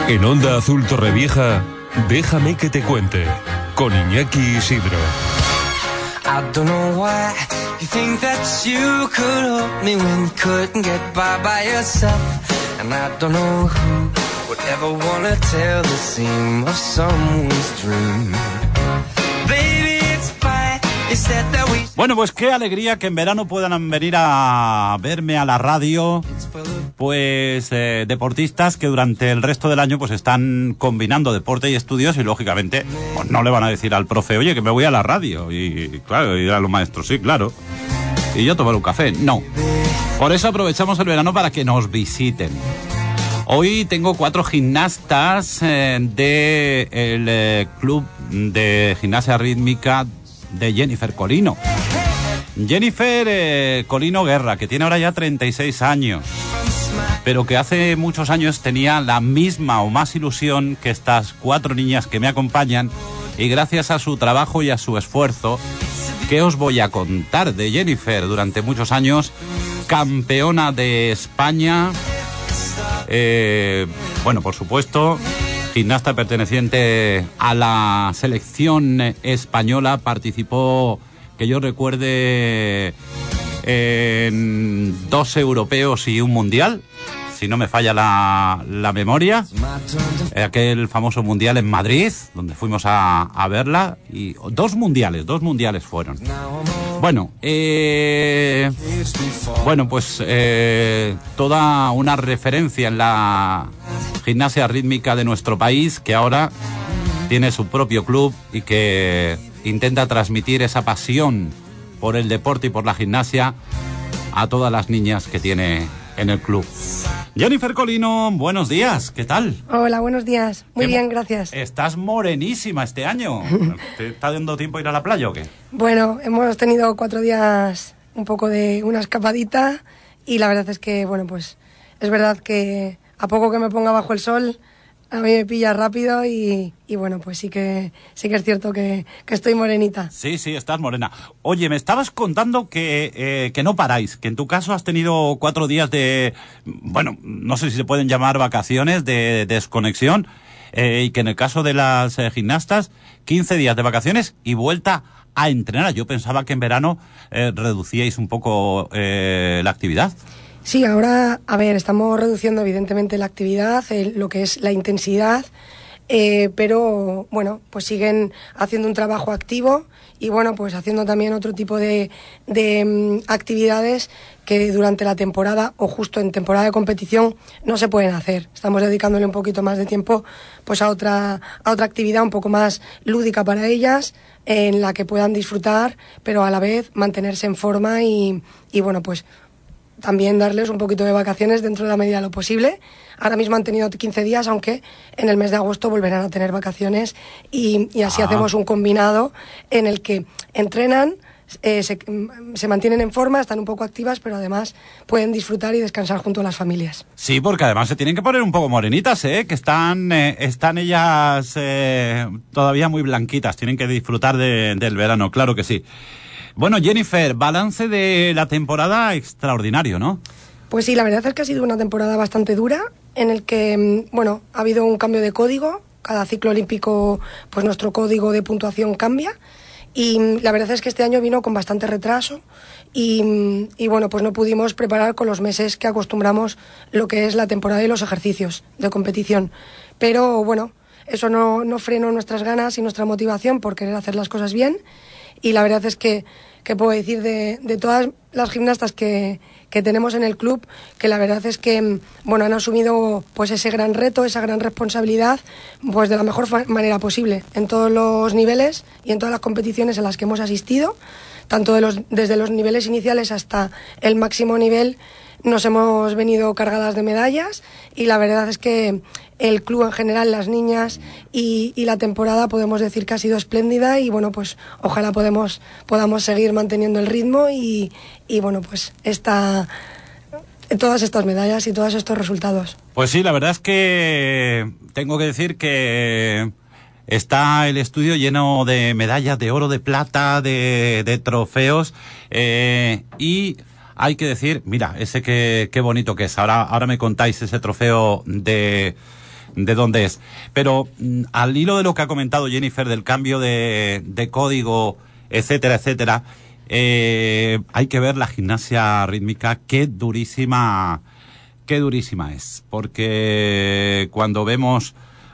En Onda Azul Torrevieja, déjame que te cuente, con Iñaki Isidro. I don't know why you think that you could help me when you couldn't get by yourself. And I don't know who would ever wanna tell the seam of someone's dream. Baby, it's fine. You said that we... Bueno, pues qué alegría que en verano puedan venir a verme a la radio, pues deportistas que durante el resto del año pues están combinando deporte y estudios y lógicamente pues no le van a decir al profe, oye, que me voy a la radio. Y claro, y a los maestros, sí, claro. Y yo tomar un café, no. Por eso aprovechamos el verano para que nos visiten. Hoy tengo 4 gimnastas del club de gimnasia rítmica de Jennifer Colino. Jennifer Colino Guerra, que tiene ahora ya 36 años, pero que hace muchos años tenía la misma o más ilusión que estas 4 niñas que me acompañan, y gracias a su trabajo y a su esfuerzo, ¿qué os voy a contar de Jennifer? Durante muchos años, campeona de España, bueno, por supuesto, gimnasta perteneciente a la selección española, participó, que yo recuerde, en 2 europeos y un mundial, si no me falla la memoria, aquel famoso mundial en Madrid, donde fuimos a verla, y 2 mundiales fueron. Bueno, pues toda una referencia en la gimnasia rítmica de nuestro país, que ahora tiene su propio club y que intenta transmitir esa pasión por el deporte y por la gimnasia a todas las niñas que tiene en el club. Jennifer Colino, buenos días, ¿qué tal? Hola, buenos días. Muy bien, gracias. Estás morenísima este año. ¿Te está dando tiempo a ir a la playa o qué? Bueno, hemos tenido 4 días un poco de una escapadita y la verdad es que, bueno, pues es verdad que a poco que me ponga bajo el sol, a mí me pilla rápido y bueno, pues sí que es cierto que estoy morenita. Sí, estás morena. Oye, me estabas contando que no paráis, que en tu caso has tenido 4 días de, bueno, no sé si se pueden llamar vacaciones, de desconexión, y que en el caso de las gimnastas, 15 días de vacaciones y vuelta a entrenar. Yo pensaba que en verano reducíais un poco la actividad. Sí, ahora, a ver, estamos reduciendo evidentemente la actividad, lo que es la intensidad, pero bueno, pues siguen haciendo un trabajo activo y bueno, pues haciendo también otro tipo de actividades que durante la temporada o justo en temporada de competición no se pueden hacer. Estamos dedicándole un poquito más de tiempo pues a otra actividad un poco más lúdica para ellas, en la que puedan disfrutar, pero a la vez mantenerse en forma y bueno, pues también darles un poquito de vacaciones dentro de la medida de lo posible. Ahora mismo han tenido 15 días, aunque en el mes de agosto volverán a tener vacaciones y así hacemos un combinado en el que entrenan, se mantienen en forma, están un poco activas, pero además pueden disfrutar y descansar junto a las familias. Sí, porque además se tienen que poner un poco morenitas, que están ellas todavía muy blanquitas, tienen que disfrutar del verano, claro que sí. Bueno, Jennifer, balance de la temporada extraordinario, ¿no? Pues sí, la verdad es que ha sido una temporada bastante dura, en el que, bueno, ha habido un cambio de código. Cada ciclo olímpico, pues nuestro código de puntuación cambia. Y la verdad es que este año vino con bastante retraso y bueno, pues no pudimos preparar con los meses que acostumbramos lo que es la temporada y los ejercicios de competición. Pero bueno, eso no frenó nuestras ganas y nuestra motivación por querer hacer las cosas bien. Y la verdad es que puedo decir de todas las gimnastas que tenemos en el club, que la verdad es que, bueno, han asumido pues ese gran reto, esa gran responsabilidad, pues de la mejor manera posible, en todos los niveles y en todas las competiciones en las que hemos asistido, tanto desde los niveles iniciales hasta el máximo nivel. Nos hemos venido cargadas de medallas y la verdad es que el club en general, las niñas y la temporada podemos decir que ha sido espléndida y bueno, pues ojalá podamos seguir manteniendo el ritmo y bueno, pues todas estas medallas y todos estos resultados. Pues sí, la verdad es que tengo que decir que está el estudio lleno de medallas de oro, de plata, de trofeos y hay que decir, mira, ese qué bonito que es. Ahora me contáis ese trofeo de dónde es. Pero al hilo de lo que ha comentado Jennifer del cambio de código, etcétera, etcétera, hay que ver la gimnasia rítmica, qué durísima es, porque cuando vemos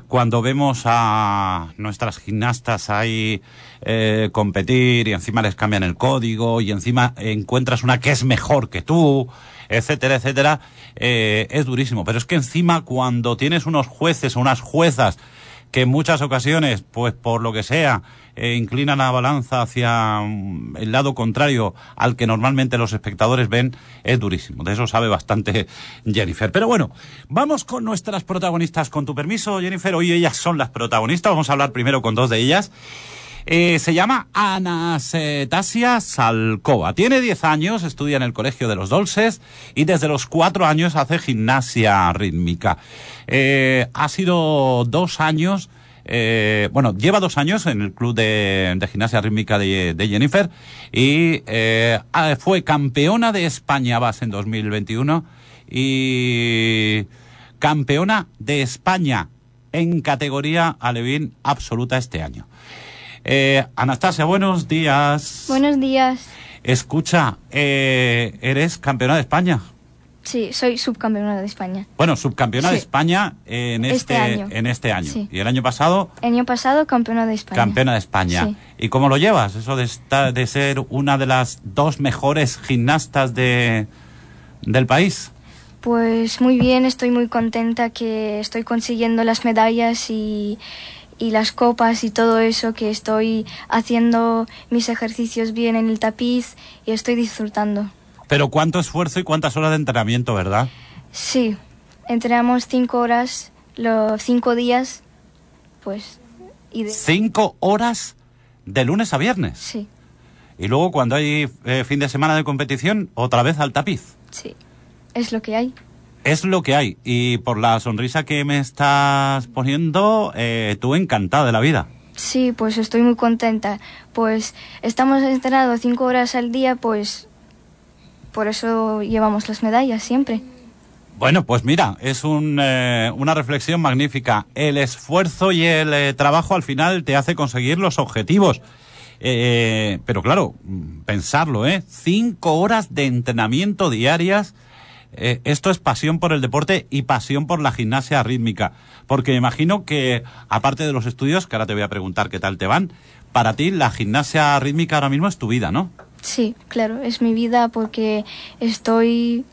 a nuestras gimnastas ahí competir y encima les cambian el código y encima encuentras una que es mejor que tú, etcétera, etcétera, es durísimo. Pero es que encima cuando tienes unos jueces o unas juezas que en muchas ocasiones, pues por lo que sea, inclinan la balanza hacia el lado contrario al que normalmente los espectadores ven, es durísimo. De eso sabe bastante Jennifer. Pero bueno, vamos con nuestras protagonistas. Con tu permiso, Jennifer, hoy ellas son las protagonistas. Vamos a hablar primero con dos de ellas. Se llama Anastasia Salkova. Tiene 10 años, estudia en el Colegio de los Dolces y desde los 4 años hace gimnasia rítmica. Ha sido 2 años, lleva 2 años en el club de gimnasia rítmica de Jennifer y fue campeona de España base en 2021 y campeona de España en categoría alevín absoluta este año. Anastasia, buenos días. Buenos días. Escucha, ¿eres campeona de España? Sí, soy subcampeona de España. Bueno, subcampeona de España en este año. Sí. ¿Y el año pasado? El año pasado, campeona de España. Campeona de España. Sí. ¿Y cómo lo llevas? Eso de ser una de las 2 mejores gimnastas del país. Pues muy bien, estoy muy contenta que estoy consiguiendo las medallas y las copas y todo eso, que estoy haciendo mis ejercicios bien en el tapiz y estoy disfrutando. Pero cuánto esfuerzo y cuántas horas de entrenamiento, ¿verdad? Sí, entrenamos 5 horas, los 5 días, pues... 5 horas de lunes a viernes. Sí. Y luego cuando hay fin de semana de competición, otra vez al tapiz. Sí, es lo que hay. Es lo que hay. Y por la sonrisa que me estás poniendo, tú encantada de la vida. Sí, pues estoy muy contenta. Pues estamos entrenando 5 horas al día, pues por eso llevamos las medallas siempre. Bueno, pues mira, es una reflexión magnífica. El esfuerzo y el trabajo al final te hace conseguir los objetivos. Pero claro, pensarlo, 5 horas de entrenamiento diarias. Esto es pasión por el deporte y pasión por la gimnasia rítmica, porque me imagino que, aparte de los estudios, que ahora te voy a preguntar qué tal te van, para ti la gimnasia rítmica ahora mismo es tu vida, ¿no? Sí, claro, es mi vida porque estoy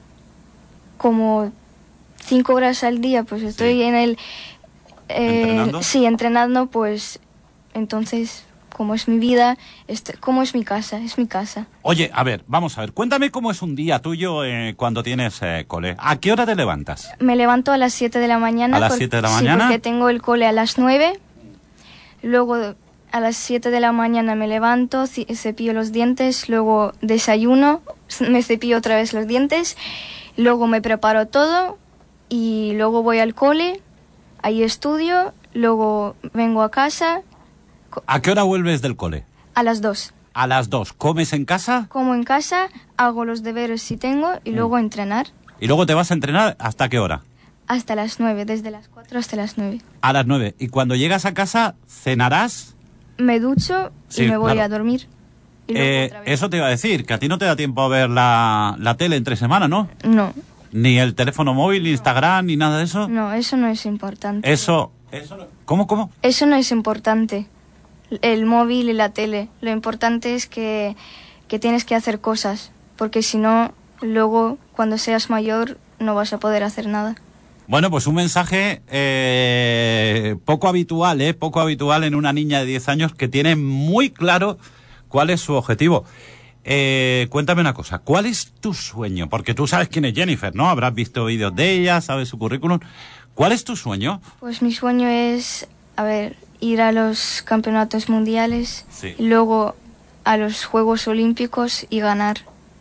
como 5 horas al día, pues estoy en el... ¿Entrenando? Sí, entrenando, pues entonces... Como es mi vida, como es mi casa, es mi casa. Oye, a ver, vamos a ver, cuéntame cómo es un día tuyo cuando tienes cole. ¿A qué hora te levantas? Me levanto a las 7 de la mañana. ¿A las 7 de la mañana? Sí, porque tengo el cole a las 9. Luego a las 7 de la mañana me levanto, cepillo los dientes, luego desayuno, me cepillo otra vez los dientes, luego me preparo todo y luego voy al cole, ahí estudio, luego vengo a casa. ¿A qué hora vuelves del cole? A las 2. A las 2. ¿Comes en casa? Como en casa, hago los deberes si tengo y luego a entrenar. ¿Y luego te vas a entrenar hasta qué hora? Hasta las 9, desde las 4 hasta las 9. A las 9. ¿Y cuando llegas a casa, cenarás? Me ducho y me voy a dormir. Y luego otra vez. Eso te iba a decir, que a ti no te da tiempo a ver la tele entre semana, ¿no? No. Ni el teléfono móvil, ni Instagram, ni nada de eso. No, eso no es importante. Eso ¿Cómo? Eso no es importante. El móvil y la tele. Lo importante es que tienes que hacer cosas, porque si no, luego cuando seas mayor no vas a poder hacer nada. Bueno, pues un mensaje poco habitual en una niña de 10 años que tiene muy claro cuál es su objetivo. Cuéntame una cosa, ¿cuál es tu sueño? Porque tú sabes quién es Jennifer, ¿no? Habrás visto vídeos de ella, sabes su currículum. ¿Cuál es tu sueño? Pues mi sueño es, ir a los campeonatos mundiales, y luego a los Juegos Olímpicos y ganar.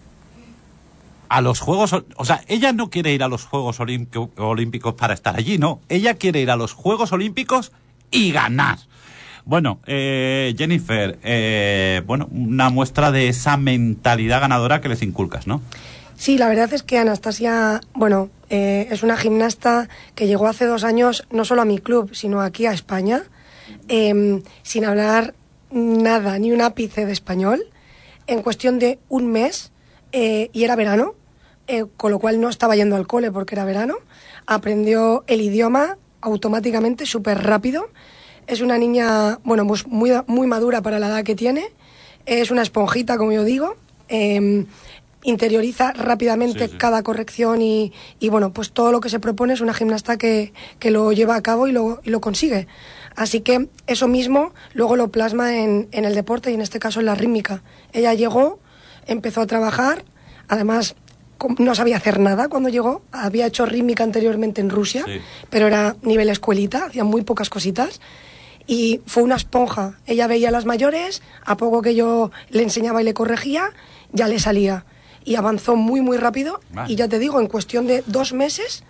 A los Juegos... O sea, ella no quiere ir a los Juegos Olímpicos para estar allí, ¿no? Ella quiere ir a los Juegos Olímpicos y ganar. Bueno, Jennifer, una muestra de esa mentalidad ganadora que les inculcas, ¿no? Sí, la verdad es que Anastasia, Es una gimnasta que llegó hace 2 años no solo a mi club, sino aquí a España, sin hablar nada, ni un ápice de español, en cuestión de un mes, y era verano, con lo cual no estaba yendo al cole porque era verano. Aprendió el idioma automáticamente, súper rápido. Es una niña, bueno, pues muy madura para la edad que tiene. Es una esponjita, como yo digo. Interioriza rápidamente cada corrección y bueno, pues todo lo que se propone. Es una gimnasta que lo lleva a cabo y lo consigue. Así que eso mismo luego lo plasma en el deporte y en este caso en la rítmica. Ella llegó, empezó a trabajar, además no sabía hacer nada cuando llegó. Había hecho rítmica anteriormente en Rusia, pero era nivel escuelita, hacía muy pocas cositas. Y fue una esponja. Ella veía a las mayores, a poco que yo le enseñaba y le corregía, ya le salía. Y avanzó muy rápido. Vale. Y ya te digo, en cuestión de 2 meses,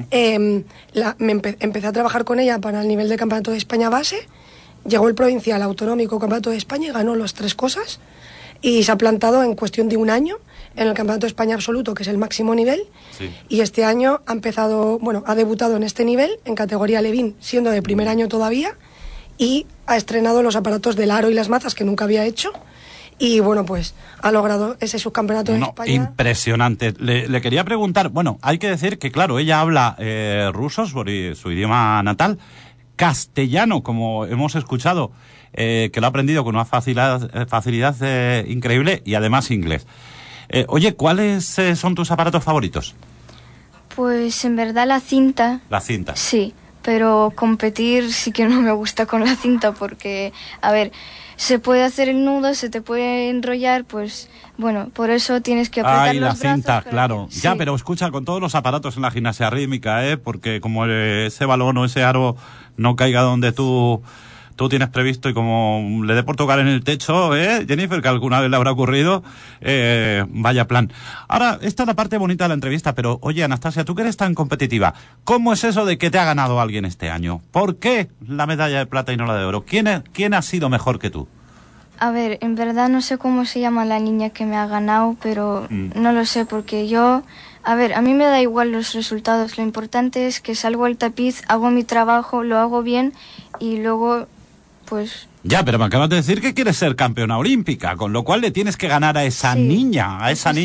empecé a trabajar con ella para el nivel de Campeonato de España base. Llegó el provincial, autonómico, Campeonato de España y ganó las 3 cosas. Y se ha plantado en cuestión de 1 año en el Campeonato de España absoluto, que es el máximo nivel. Sí. Y este año ha debutado en este nivel, en categoría Levín, siendo de primer año todavía. Y ha estrenado los aparatos del aro y las mazas que nunca había hecho. Y bueno, pues ha logrado ese subcampeonato de España. Impresionante. Le quería preguntar, bueno, hay que decir que claro, ella habla ruso, su idioma natal, castellano, como hemos escuchado, que lo ha aprendido con una facilidad increíble, y además inglés. Oye, ¿cuáles son tus aparatos favoritos? Pues en verdad la cinta. La cinta. Sí, pero competir sí que no me gusta con la cinta porque, a ver, se puede hacer el nudo, se te puede enrollar, pues bueno, por eso tienes que apretar los brazos. La cinta, claro. Sí. Ya, pero escucha, con todos los aparatos en la gimnasia rítmica, porque como ese balón o ese aro no caiga donde tú tienes previsto y como le dé por tocar en el techo, Jennifer, que alguna vez le habrá ocurrido, vaya plan. Ahora, esta es la parte bonita de la entrevista, pero oye, Anastasia, tú que eres tan competitiva, ¿cómo es eso de que te ha ganado alguien este año? ¿Por qué la medalla de plata y no la de oro? ¿Quién ha sido mejor que tú? A ver, en verdad no sé cómo se llama la niña que me ha ganado, pero no lo sé porque yo... A ver, a mí me da igual los resultados, lo importante es que salgo al tapiz, hago mi trabajo, lo hago bien y luego... pues... Ya, pero me acabas de decir que quieres ser campeona olímpica, con lo cual le tienes que ganar a esa niña,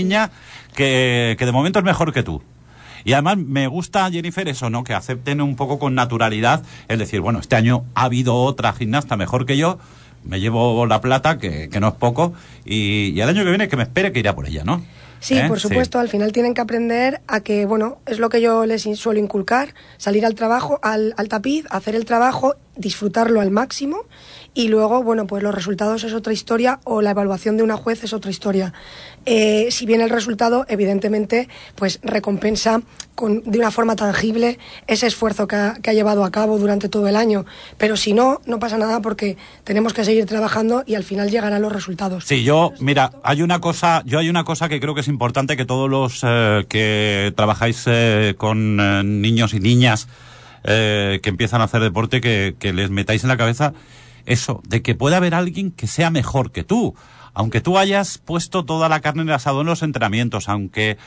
que de momento es mejor que tú. Y además me gusta, Jennifer, eso, ¿no? Que acepten un poco con naturalidad el decir, bueno, este año ha habido otra gimnasta mejor que yo, me llevo la plata, que no es poco, y el año que viene que me espere que irá por ella, ¿no? Sí, por supuesto, al final tienen que aprender a que, bueno, es lo que yo les suelo inculcar, salir al trabajo, al tapiz, hacer el trabajo, disfrutarlo al máximo y luego, bueno, pues los resultados es otra historia o la evaluación de una juez es otra historia. Si bien el resultado, evidentemente, pues recompensa de una forma tangible ese esfuerzo que ha llevado a cabo durante todo el año, pero si no, no pasa nada porque tenemos que seguir trabajando y al final llegarán los resultados. Sí, mira, hay una cosa que creo que es importante que todos los que trabajáis con niños y niñas que empiezan a hacer deporte, que les metáis en la cabeza eso, de que puede haber alguien que sea mejor que tú. Aunque tú hayas puesto toda la carne en el asador en los entrenamientos, aunque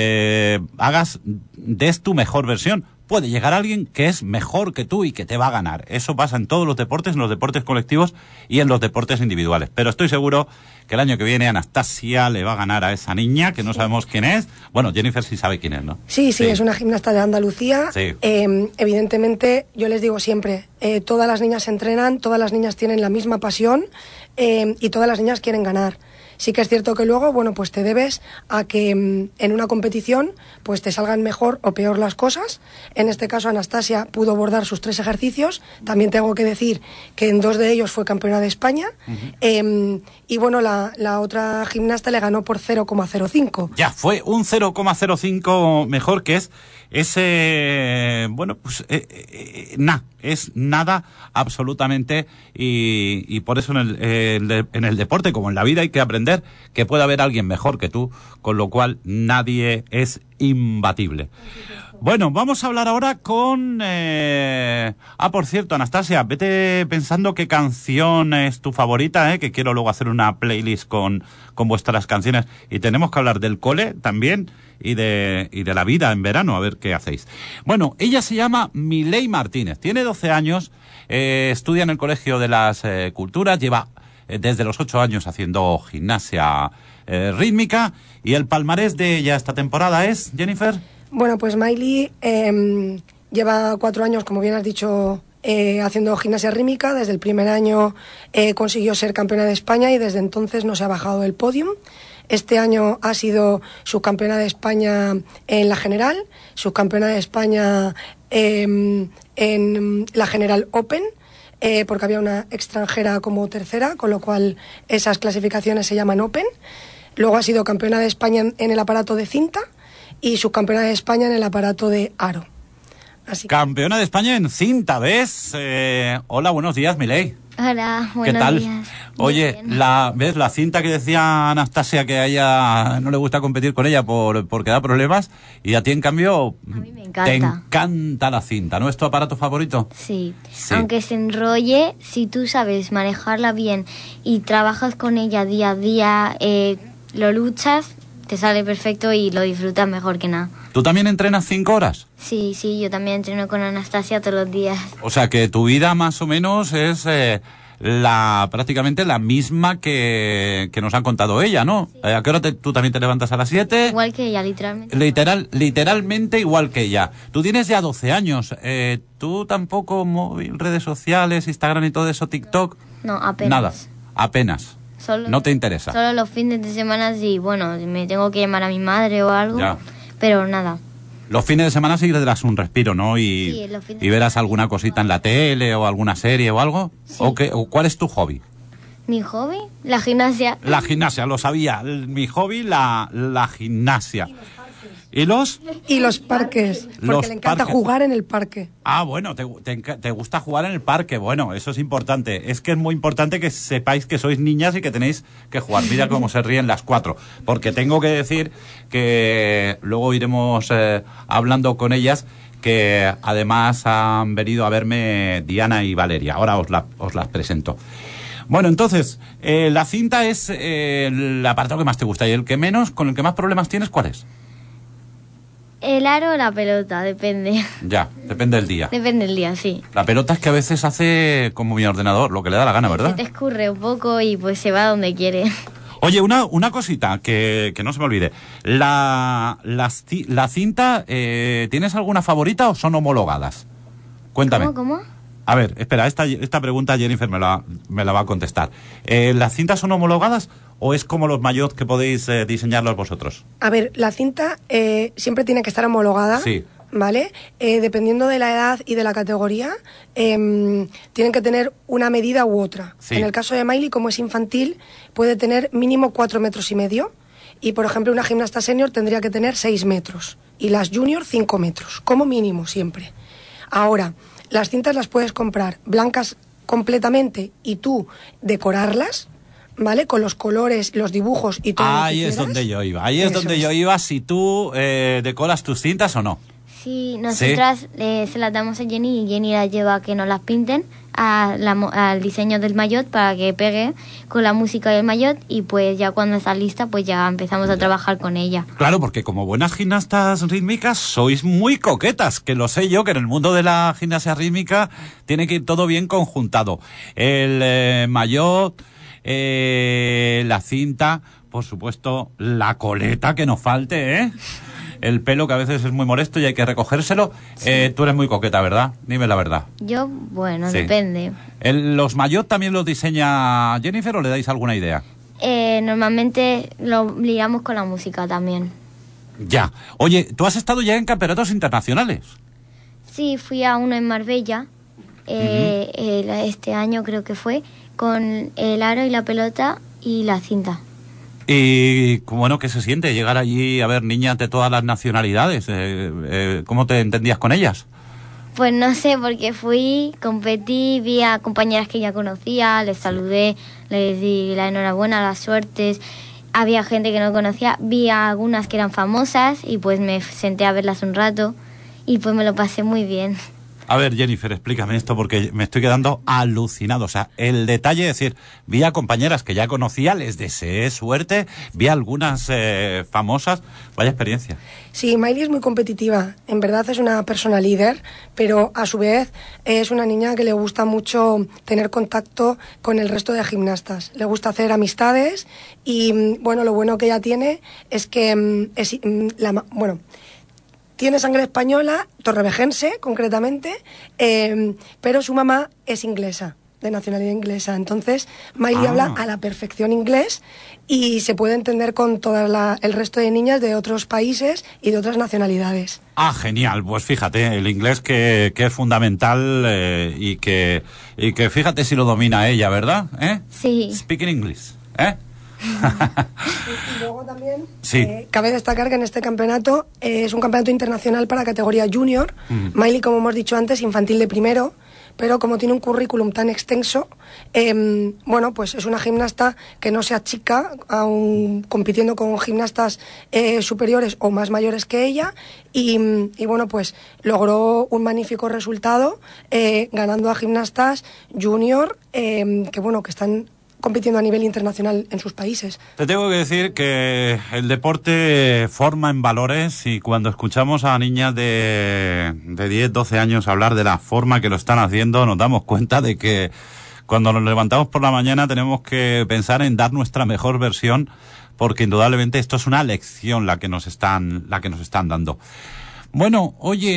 des tu mejor versión, puede llegar alguien que es mejor que tú y que te va a ganar. Eso pasa en todos los deportes, en los deportes colectivos y en los deportes individuales. Pero estoy seguro que el año que viene Anastasia le va a ganar a esa niña, que no sabemos quién es. Bueno, Jennifer sí sabe quién es, ¿no? Sí, es una gimnasta de Andalucía. Sí. Evidentemente, yo les digo siempre, todas las niñas se entrenan, todas las niñas tienen la misma pasión y todas las niñas quieren ganar. Sí que es cierto que luego, bueno, pues te debes a que en una competición pues te salgan mejor o peor las cosas. En este caso Anastasia pudo bordar sus 3 ejercicios. También tengo que decir que en 2 de ellos fue campeona de España. Y bueno, la otra gimnasta le ganó por 0,05. Ya, fue un 0,05 mejor, que es ese, bueno, pues es nada absolutamente, y por eso en el deporte como en la vida hay que aprender que puede haber alguien mejor que tú, con lo cual nadie es imbatible. Bueno, vamos a hablar ahora con... por cierto, Anastasia, vete pensando qué canción es tu favorita, que quiero luego hacer una playlist con vuestras canciones. Y tenemos que hablar del cole también y de la vida en verano, a ver qué hacéis. Bueno, ella se llama Miley Martínez, tiene 12 años, estudia en el Colegio de las Culturas, lleva desde los 8 años haciendo gimnasia rítmica, y el palmarés de ella esta temporada es, Jennifer... Bueno, pues Miley lleva 4 años, como bien has dicho, haciendo gimnasia rítmica. Desde el primer año consiguió ser campeona de España y desde entonces no se ha bajado del podium. Este año ha sido subcampeona de España en la general, subcampeona de España en la general Open, porque había una extranjera como tercera, con lo cual esas clasificaciones se llaman Open. Luego ha sido campeona de España en el aparato de cinta y subcampeona de España en el aparato de aro. Así. Campeona de España en cinta, ¿ves? Hola, buenos días, Miley. Hola, buenos ¿Qué tal? días. Oye, ¿ves la cinta que decía Anastasia que a ella no le gusta competir con ella porque da problemas? Y a ti, en cambio, a mí me encanta. Te encanta la cinta, ¿no es tu aparato favorito? Sí. Aunque se enrolle, si tú sabes manejarla bien y trabajas con ella día a día, lo luchas, te sale perfecto y lo disfrutas mejor que nada. ¿Tú también entrenas 5 horas? Sí, yo también entreno con Anastasia todos los días. O sea que tu vida más o menos es prácticamente la misma que nos ha contado ella, ¿no? Sí. ¿A qué hora tú también te levantas a las 7? Igual que ella, literalmente. Literalmente igual que ella. Tú tienes ya 12 años. ¿Tú tampoco móvil, redes sociales, Instagram y todo eso, TikTok? No, apenas. Nada, apenas. No te interesa. Solo los fines de semana sí, bueno, me tengo que llamar a mi madre o algo, ya. Pero nada. Los fines de semana sí le darás un respiro, ¿no? Sí, y verás alguna cosita en la tele o alguna serie o algo. Sí. ¿O cuál es tu hobby? ¿Mi hobby? La gimnasia. La gimnasia, lo sabía. Mi hobby, la gimnasia. ¿Y los parques, porque le encanta jugar en el parque. Ah, bueno, te gusta jugar en el parque. Bueno, eso es importante. Es que es muy importante que sepáis que sois niñas y que tenéis que jugar. Mira cómo se ríen las 4. Porque tengo que decir que luego iremos hablando con ellas, que además han venido a verme Diana y Valeria. Ahora os las presento. Bueno, entonces, la cinta es el aparato que más te gusta. ¿Y el que menos, con el que más problemas tienes, cuál es? El aro o la pelota, depende. Ya, depende del día. Depende del día, sí. La pelota es que a veces hace como mi ordenador, lo que le da la gana, ¿verdad? Se te escurre un poco y pues se va donde quiere. Oye, una cosita que no se me olvide. La cinta, ¿tienes alguna favorita o son homologadas? Cuéntame. ¿Cómo? A ver, espera, esta pregunta Jennifer me la va a contestar. ¿Las cintas son homologadas o es como los maillots que podéis diseñarlos vosotros? A ver, la cinta siempre tiene que estar homologada. Sí. ¿Vale? Dependiendo de la edad y de la categoría, tienen que tener una medida u otra. Sí. En el caso de Miley, como es infantil, puede tener mínimo 4,5 metros. Y, por ejemplo, una gimnasta senior tendría que tener 6 metros. Y las junior, 5 metros. Como mínimo, siempre. Ahora, las cintas las puedes comprar blancas completamente y tú decorarlas, ¿vale? Con los colores, los dibujos y todo. Ahí es donde yo iba. Ahí es donde yo iba, si tú decoras tus cintas o no. Sí, nosotras se las damos a Jenny y Jenny las lleva a que nos las pinten al diseño del maillot para que pegue con la música del maillot y pues ya cuando está lista pues ya empezamos a trabajar con ella. Claro, porque como buenas gimnastas rítmicas sois muy coquetas, que lo sé yo, que en el mundo de la gimnasia rítmica tiene que ir todo bien conjuntado. El maillot, la cinta, por supuesto, la coleta, que no falte, ¿eh? El pelo, que a veces es muy molesto y hay que recogérselo. Sí. Tú eres muy coqueta, ¿verdad? Dime la verdad. Yo, bueno, sí. Depende. ¿Los maillot también los diseña Jennifer o le dais alguna idea? Normalmente lo liamos con la música también. Ya. Oye, ¿tú has estado ya en campeonatos internacionales? Sí, fui a uno en Marbella, este año creo que fue, con el aro y la pelota y la cinta. Y bueno, ¿qué se siente llegar allí a ver niñas de todas las nacionalidades? ¿Cómo te entendías con ellas? Pues no sé, porque fui, competí, vi a compañeras que ya conocía, les saludé, les di la enhorabuena, las suertes. Había gente que no conocía, vi a algunas que eran famosas y pues me senté a verlas un rato y pues me lo pasé muy bien. A ver, Jennifer, explícame esto porque me estoy quedando alucinado. O sea, el detalle es decir, vi a compañeras que ya conocía, les deseé suerte, vi a algunas famosas. Vaya experiencia. Sí, Miley es muy competitiva. En verdad es una persona líder, pero a su vez es una niña que le gusta mucho tener contacto con el resto de gimnastas. Le gusta hacer amistades y, bueno, lo bueno que ella tiene es que tiene sangre española, torrevejense concretamente, pero su mamá es inglesa, de nacionalidad inglesa. Entonces, Miley habla a la perfección inglés y se puede entender con todo el resto de niñas de otros países y de otras nacionalidades. Ah, genial. Pues fíjate, el inglés que es fundamental y que fíjate si lo domina ella, ¿verdad? Sí. Speaking English, ¿eh? Y luego también sí. Cabe destacar que en este campeonato es un campeonato internacional para categoría junior. Miley, como hemos dicho antes, infantil de primero, pero como tiene un currículum tan extenso, bueno, pues es una gimnasta que no se achica aún compitiendo con gimnastas superiores o más mayores que ella y bueno, pues logró un magnífico resultado ganando a gimnastas junior que bueno, que están compitiendo a nivel internacional en sus países. Te tengo que decir que el deporte forma en valores y cuando escuchamos a niñas de 10, 12 años hablar de la forma que lo están haciendo, nos damos cuenta de que cuando nos levantamos por la mañana tenemos que pensar en dar nuestra mejor versión, porque indudablemente esto es una lección la que nos están dando. Bueno,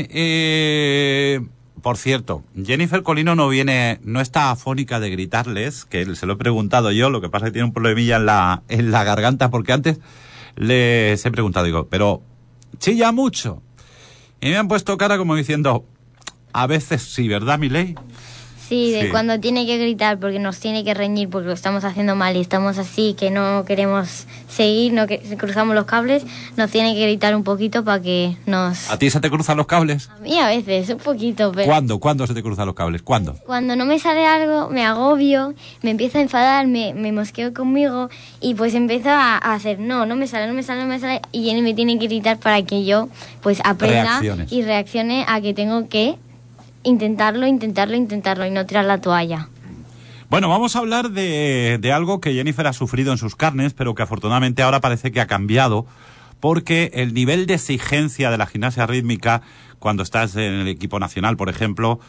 oye, por cierto, Jennifer Colino no está afónica de gritarles, que se lo he preguntado yo, lo que pasa es que tiene un problemilla en la garganta, porque antes les he preguntado, digo, pero chilla mucho. Y me han puesto cara como diciendo, a veces sí, ¿verdad, Miley? Sí, Sí. Cuando tiene que gritar porque nos tiene que reñir porque lo estamos haciendo mal y estamos así que no queremos seguir, no que cruzamos los cables, nos tiene que gritar un poquito para que nos... ¿A ti se te cruzan los cables? A mí a veces, un poquito, pero... ¿Cuándo se te cruzan los cables? ¿Cuándo? Cuando no me sale algo, me agobio, me empiezo a enfadar, me mosqueo conmigo y pues empiezo a hacer, no me sale, y Jenny me tiene que gritar para que yo pues aprenda y reaccione a que tengo que intentarlo y no tirar la toalla. Bueno, vamos a hablar de algo que Jennifer ha sufrido en sus carnes, pero que afortunadamente ahora parece que ha cambiado, porque el nivel de exigencia de la gimnasia rítmica, cuando estás en el equipo nacional, por ejemplo,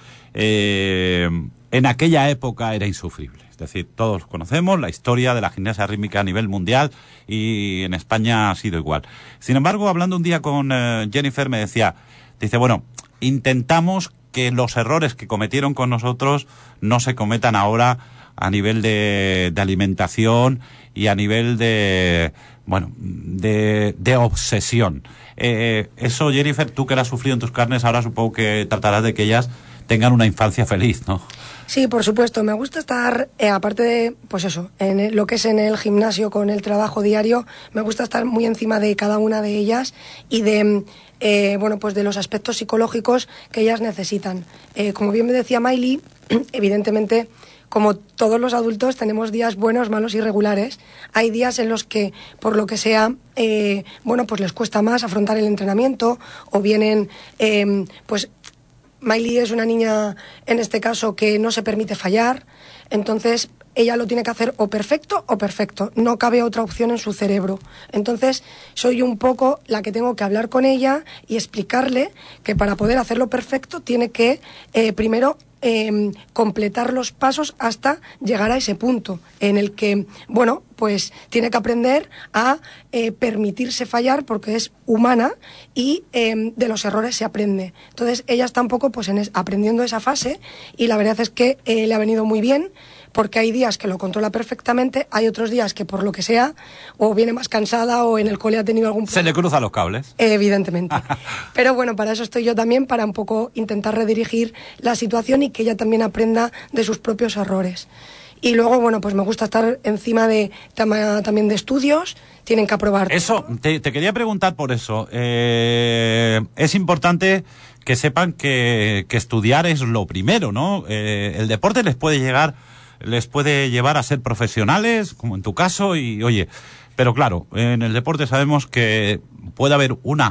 en aquella época era insufrible. Es decir, todos conocemos la historia de la gimnasia rítmica a nivel mundial y en España ha sido igual. Sin embargo, hablando un día con Jennifer, me dice, bueno, intentamos que los errores que cometieron con nosotros no se cometan ahora a nivel de alimentación y a nivel de obsesión. Eso, Jennifer, tú que lo has sufrido en tus carnes, ahora supongo que tratarás de que ellas tengan una infancia feliz, ¿no? Sí, por supuesto. Me gusta estar, aparte de, pues eso, en lo que es en el gimnasio con el trabajo diario, me gusta estar muy encima de cada una de ellas y de, pues de los aspectos psicológicos que ellas necesitan. Como bien me decía Miley, evidentemente, como todos los adultos, tenemos días buenos, malos y regulares. Hay días en los que, por lo que sea, pues les cuesta más afrontar el entrenamiento o vienen, Miley es una niña, en este caso, que no se permite fallar, entonces ella lo tiene que hacer o perfecto, no cabe otra opción en su cerebro. Entonces soy un poco la que tengo que hablar con ella y explicarle que para poder hacerlo perfecto tiene que primero completar los pasos hasta llegar a ese punto en el que, pues tiene que aprender a permitirse fallar porque es humana y de los errores se aprende. Entonces ella está un poco pues aprendiendo esa fase y la verdad es que le ha venido muy bien porque hay días que lo controla perfectamente, hay otros días que por lo que sea o viene más cansada o en el cole ha tenido algún problema. ¿Se le cruzan los cables? Evidentemente. Pero bueno, para eso estoy yo también, para un poco intentar redirigir la situación y que ella también aprenda de sus propios errores. Y luego, pues me gusta estar encima de también de estudios, tienen que aprobar. Eso, te quería preguntar por eso. Es importante que sepan que estudiar es lo primero, ¿no? El deporte les puede llevar a ser profesionales, como en tu caso, y oye, pero claro, en el deporte sabemos que puede haber una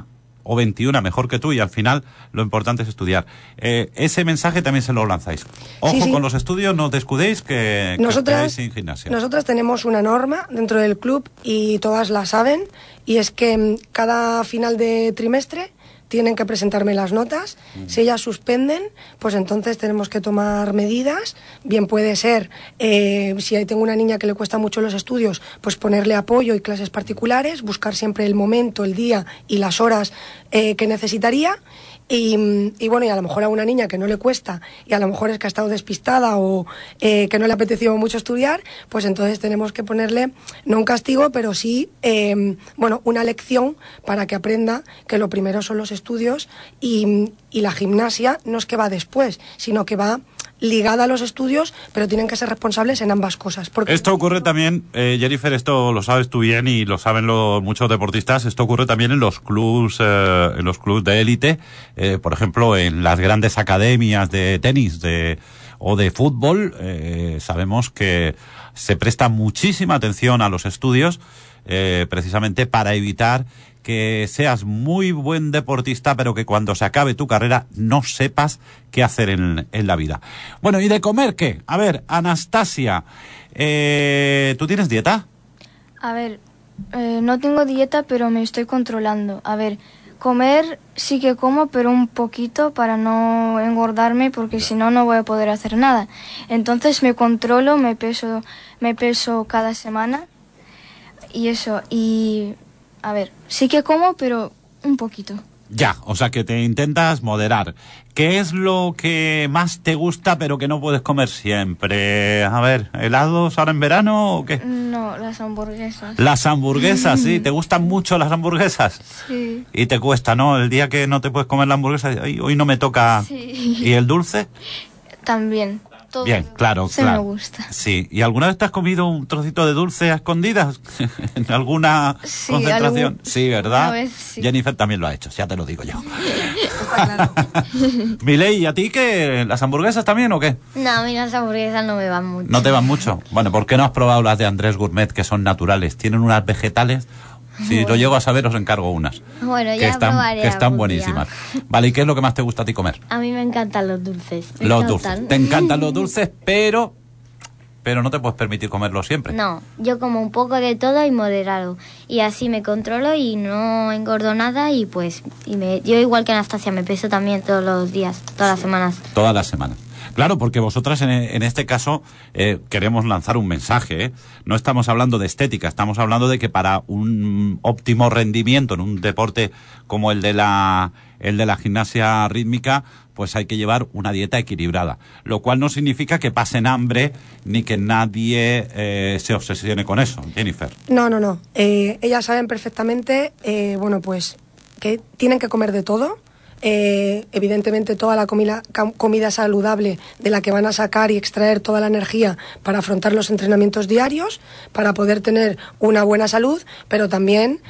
o 21 mejor que tú y al final lo importante es estudiar. Ese mensaje también se lo lanzáis. Ojo sí. Con los estudios, no os descuidéis que quedáis sin gimnasia. Nosotras tenemos una norma dentro del club y todas la saben, y es que cada final de trimestre tienen que presentarme las notas. Si ellas suspenden, pues entonces tenemos que tomar medidas. Bien puede ser, si ahí tengo una niña que le cuesta mucho los estudios, pues ponerle apoyo y clases particulares, buscar siempre el momento, el día y las horas que necesitaría. Y bueno, y a lo mejor a una niña que no le cuesta y a lo mejor es que ha estado despistada o que no le apeteció mucho estudiar, pues entonces tenemos que ponerle, no un castigo, pero sí, una lección para que aprenda que lo primero son los estudios y la gimnasia no es que va después, sino que va ligada a los estudios, pero tienen que ser responsables en ambas cosas. Porque... Esto ocurre también, Jennifer, esto lo sabes tú bien y lo saben muchos deportistas, esto ocurre también en los clubs de élite, por ejemplo, en las grandes academias de tenis o de fútbol, sabemos que se presta muchísima atención a los estudios, precisamente para evitar que seas muy buen deportista, pero que cuando se acabe tu carrera no sepas qué hacer en la vida. Bueno, ¿y de comer qué? A ver, Anastasia, ¿tú tienes dieta? A ver, no tengo dieta, pero me estoy controlando. A ver, comer sí que como, pero un poquito para no engordarme, porque si no, no voy a poder hacer nada. Entonces me controlo, me peso cada semana y eso, y... A ver, sí que como, pero un poquito. Ya, o sea que te intentas moderar. ¿Qué es lo que más te gusta pero que no puedes comer siempre? A ver, ¿helados ahora en verano o qué? No, las hamburguesas. Las hamburguesas, sí. ¿Te gustan mucho las hamburguesas? Sí. Y te cuesta, ¿no? El día que no te puedes comer la hamburguesa, hoy no me toca. Sí. ¿Y el dulce? También. Todo. Bien, claro. Me gusta. Sí. ¿Y alguna vez te has comido un trocito de dulce a escondidas? ¿En alguna concentración? Sí, ¿verdad? Una vez, sí. Jennifer también lo ha hecho, ya te lo digo yo. Está claro. Milei, ¿y a ti qué? ¿Las hamburguesas también o qué? No, a mí las hamburguesas no me van mucho. ¿No te van mucho? Bueno, ¿por qué no has probado las de Andrés Gourmet, que son naturales? Tienen unas vegetales... Si lo llego a saber, os encargo unas. Bueno, ya probaré. Que están buenísimas. Vale, ¿y qué es lo que más te gusta a ti comer? A mí me encantan los dulces. Dulces. Te encantan los dulces, pero no te puedes permitir comerlos siempre. No, yo como un poco de todo y moderado. Y así me controlo y no engordo nada y pues... yo igual que Anastasia, me peso también todos los días, todas las semanas. Todas las semanas. Claro, porque vosotras en este caso queremos lanzar un mensaje. No estamos hablando de estética, estamos hablando de que para un óptimo rendimiento en un deporte como el de la gimnasia rítmica, pues hay que llevar una dieta equilibrada. Lo cual no significa que pasen hambre ni que nadie se obsesione con eso. Jennifer. No. Ellas saben perfectamente, pues que tienen que comer de todo. Evidentemente toda la comida saludable de la que van a sacar y extraer toda la energía para afrontar los entrenamientos diarios, para poder tener una buena salud, pero también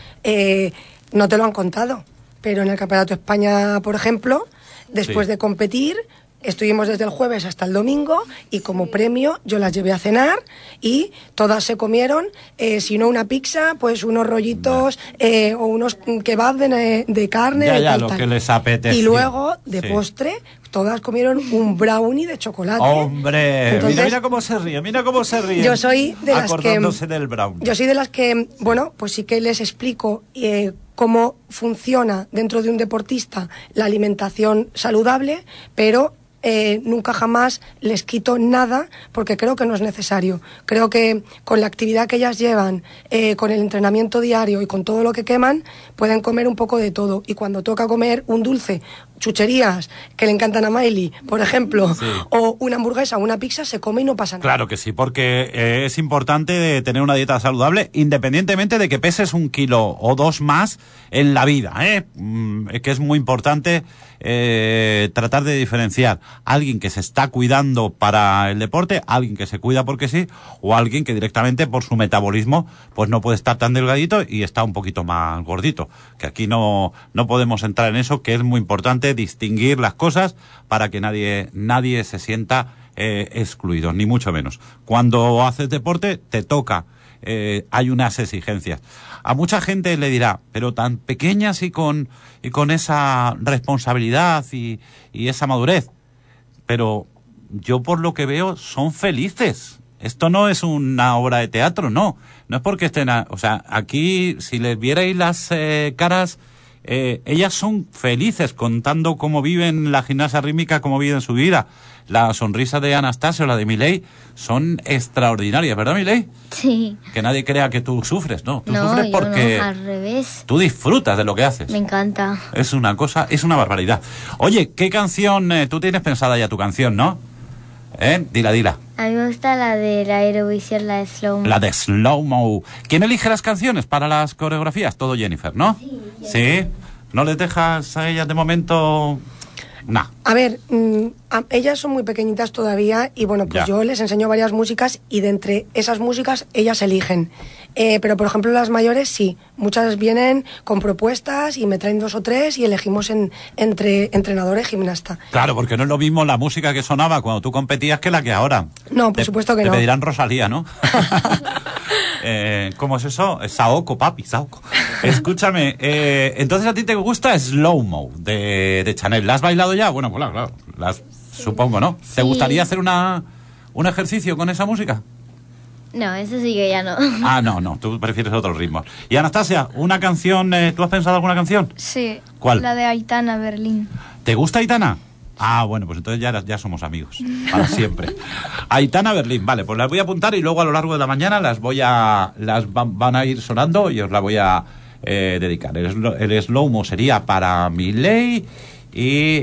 no te lo han contado, pero en el Campeonato de España, por ejemplo, después de competir, estuvimos desde el jueves hasta el domingo y como premio yo las llevé a cenar y todas se comieron, si no una pizza, pues unos rollitos o unos kebab de carne. Ya, lo que les apetece. Y luego, de postre, todas comieron un brownie de chocolate. ¡Hombre! Entonces, mira cómo se ríe. Yo soy de las que... Acordándose del brownie. Yo soy de las que, pues sí que les explico... cómo funciona dentro de un deportista la alimentación saludable, pero nunca jamás les quito nada porque creo que no es necesario. Creo que con la actividad que ellas llevan, con el entrenamiento diario y con todo lo que queman, pueden comer un poco de todo. Y cuando toca comer un dulce, chucherías que le encantan a Miley, por ejemplo, o una hamburguesa o una pizza, se come y no pasa nada. Claro que sí, porque es importante tener una dieta saludable independientemente de que peses 1 kilo o 2 más en la vida, que es muy importante tratar de diferenciar a alguien que se está cuidando para el deporte, alguien que se cuida porque sí, o alguien que directamente por su metabolismo pues no puede estar tan delgadito y está un poquito más gordito, que aquí no podemos entrar en eso, que es muy importante distinguir las cosas para que nadie se sienta excluido, ni mucho menos. Cuando haces deporte te toca hay unas exigencias. A mucha gente le dirá, pero tan pequeñas y con esa responsabilidad y esa madurez. Pero yo por lo que veo son felices. Esto no es una obra de teatro, no. No es porque estén... O sea, aquí, si les vierais las caras, ellas son felices contando cómo viven la gimnasia rítmica, cómo viven su vida. La sonrisa de Anastasia o la de Miley son extraordinarias, ¿verdad, Miley? Sí. Que nadie crea que tú sufres, ¿no? Tú no, sufres porque... No, al revés. Tú disfrutas de lo que haces. Me encanta. Es una cosa, es una barbaridad. Oye, ¿qué canción? Tú tienes pensada ya tu canción, ¿no? Dila. A mí me gusta la de la Eurovisión, la de Slow Mo. La de Slow Mo. ¿Quién elige las canciones para las coreografías? Todo Jennifer, ¿no? Sí. ¿No les dejas a ellas de momento...? No. A ver, ellas son muy pequeñitas todavía y bueno, pues yo les enseño varias músicas y de entre esas músicas ellas eligen. Pero por ejemplo las mayores sí, muchas vienen con propuestas y me traen 2 o 3 y elegimos entre entrenador y gimnasta. Claro, porque no es lo mismo la música que sonaba cuando tú competías que la que ahora. No, por supuesto que no. Te pedirán Rosalía, ¿no? ¿Cómo es eso? Saoko, papi, Saoko. Escúchame, entonces a ti te gusta Slow Mo de Chanel. ¿La has bailado ya? Bueno, pues claro, supongo, ¿no? Sí. ¿Te gustaría hacer un ejercicio con esa música? No, eso sí que ya no. Ah, no, tú prefieres otros ritmos. Y Anastasia, una canción, ¿tú has pensado alguna canción? Sí. ¿Cuál? La de Aitana, Berlín. ¿Te gusta Aitana? Ah, bueno, pues entonces ya somos amigos, para siempre. Aitana, Berlín, vale, pues las voy a apuntar y luego a lo largo de la mañana van a ir sonando y os la voy a dedicar. El Slow Mo sería para Miley y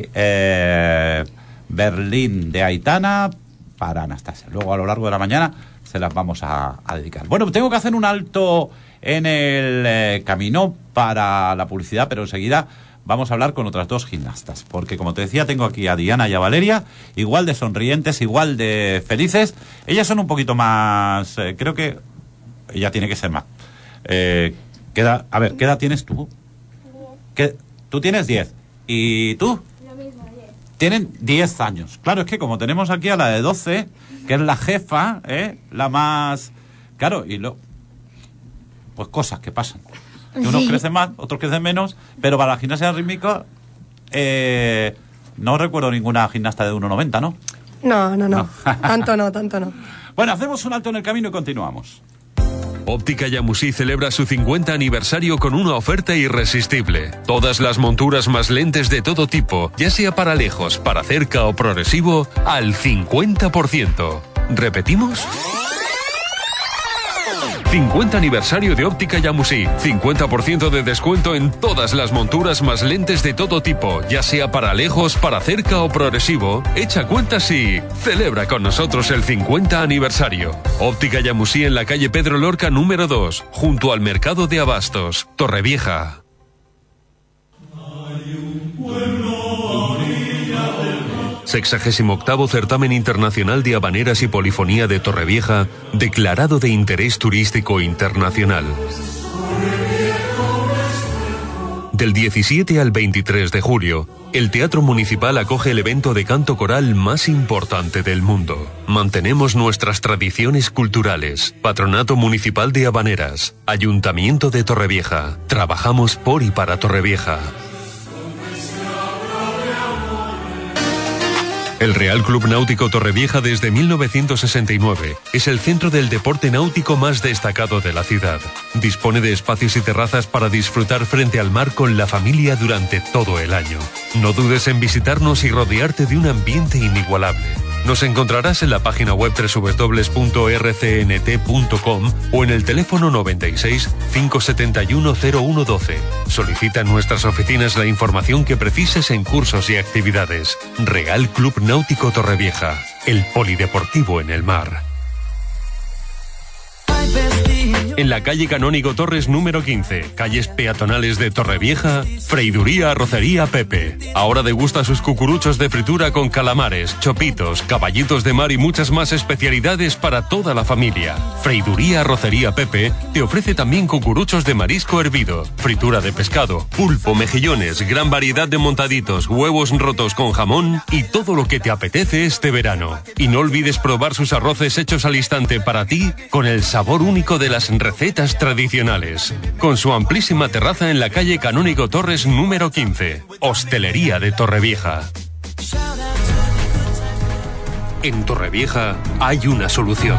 Berlín de Aitana para Anastasia. Luego a lo largo de la mañana se las vamos a dedicar. Bueno, tengo que hacer un alto en el camino para la publicidad, pero enseguida vamos a hablar con otras 2 gimnastas, porque como te decía, tengo aquí a Diana y a Valeria, igual de sonrientes, igual de felices. Ellas son un poquito más, creo que ella tiene que ser más. ¿qué edad tienes tú? Tú tienes 10. ¿Y tú? Lo mismo, 10. Tienen 10 años. Claro, es que como tenemos aquí a la de 12, que es la jefa, la más... Claro, y pues cosas que pasan. Que unos crecen más, otros crecen menos, pero para la gimnasia rítmica no recuerdo ninguna gimnasta de 1,90, ¿no? No. Tanto no. Bueno, hacemos un alto en el camino y continuamos. Óptica Yamusí celebra su 50 aniversario con una oferta irresistible. Todas las monturas más lentes de todo tipo, ya sea para lejos, para cerca o progresivo, al 50%. ¿Repetimos? 50 aniversario de Óptica Yamusí. 50% de descuento en todas las monturas más lentes de todo tipo, ya sea para lejos, para cerca o progresivo. Echa cuentas y celebra con nosotros el 50 aniversario. Óptica Yamusí en la calle Pedro Lorca número 2, junto al Mercado de Abastos, Torrevieja. 68º Certamen Internacional de Habaneras y Polifonía de Torrevieja, declarado de interés turístico internacional. Del 17 al 23 de julio, el Teatro Municipal acoge el evento de canto coral más importante del mundo. Mantenemos nuestras tradiciones culturales. Patronato Municipal de Habaneras, Ayuntamiento de Torrevieja. Trabajamos por y para Torrevieja. El Real Club Náutico Torrevieja desde 1969 es el centro del deporte náutico más destacado de la ciudad. Dispone de espacios y terrazas para disfrutar frente al mar con la familia durante todo el año. No dudes en visitarnos y rodearte de un ambiente inigualable. Nos encontrarás en la página web www.rcnt.com o en el teléfono 96 571 0112. Solicita en nuestras oficinas la información que precises en cursos y actividades. Real Club Náutico Torrevieja, el polideportivo en el mar. En la calle Canónigo Torres número 15, calles peatonales de Torrevieja, Freiduría Arrocería Pepe. Ahora degusta sus cucuruchos de fritura con calamares, chopitos, caballitos de mar y muchas más especialidades para toda la familia. Freiduría Arrocería Pepe te ofrece también cucuruchos de marisco hervido, fritura de pescado, pulpo, mejillones, gran variedad de montaditos, huevos rotos con jamón y todo lo que te apetece este verano. Y no olvides probar sus arroces hechos al instante para ti con el sabor único de las recetas tradicionales. Con su amplísima terraza en la calle Canónigo Torres número 15, Hostelería de Torrevieja. En Torrevieja hay una solución.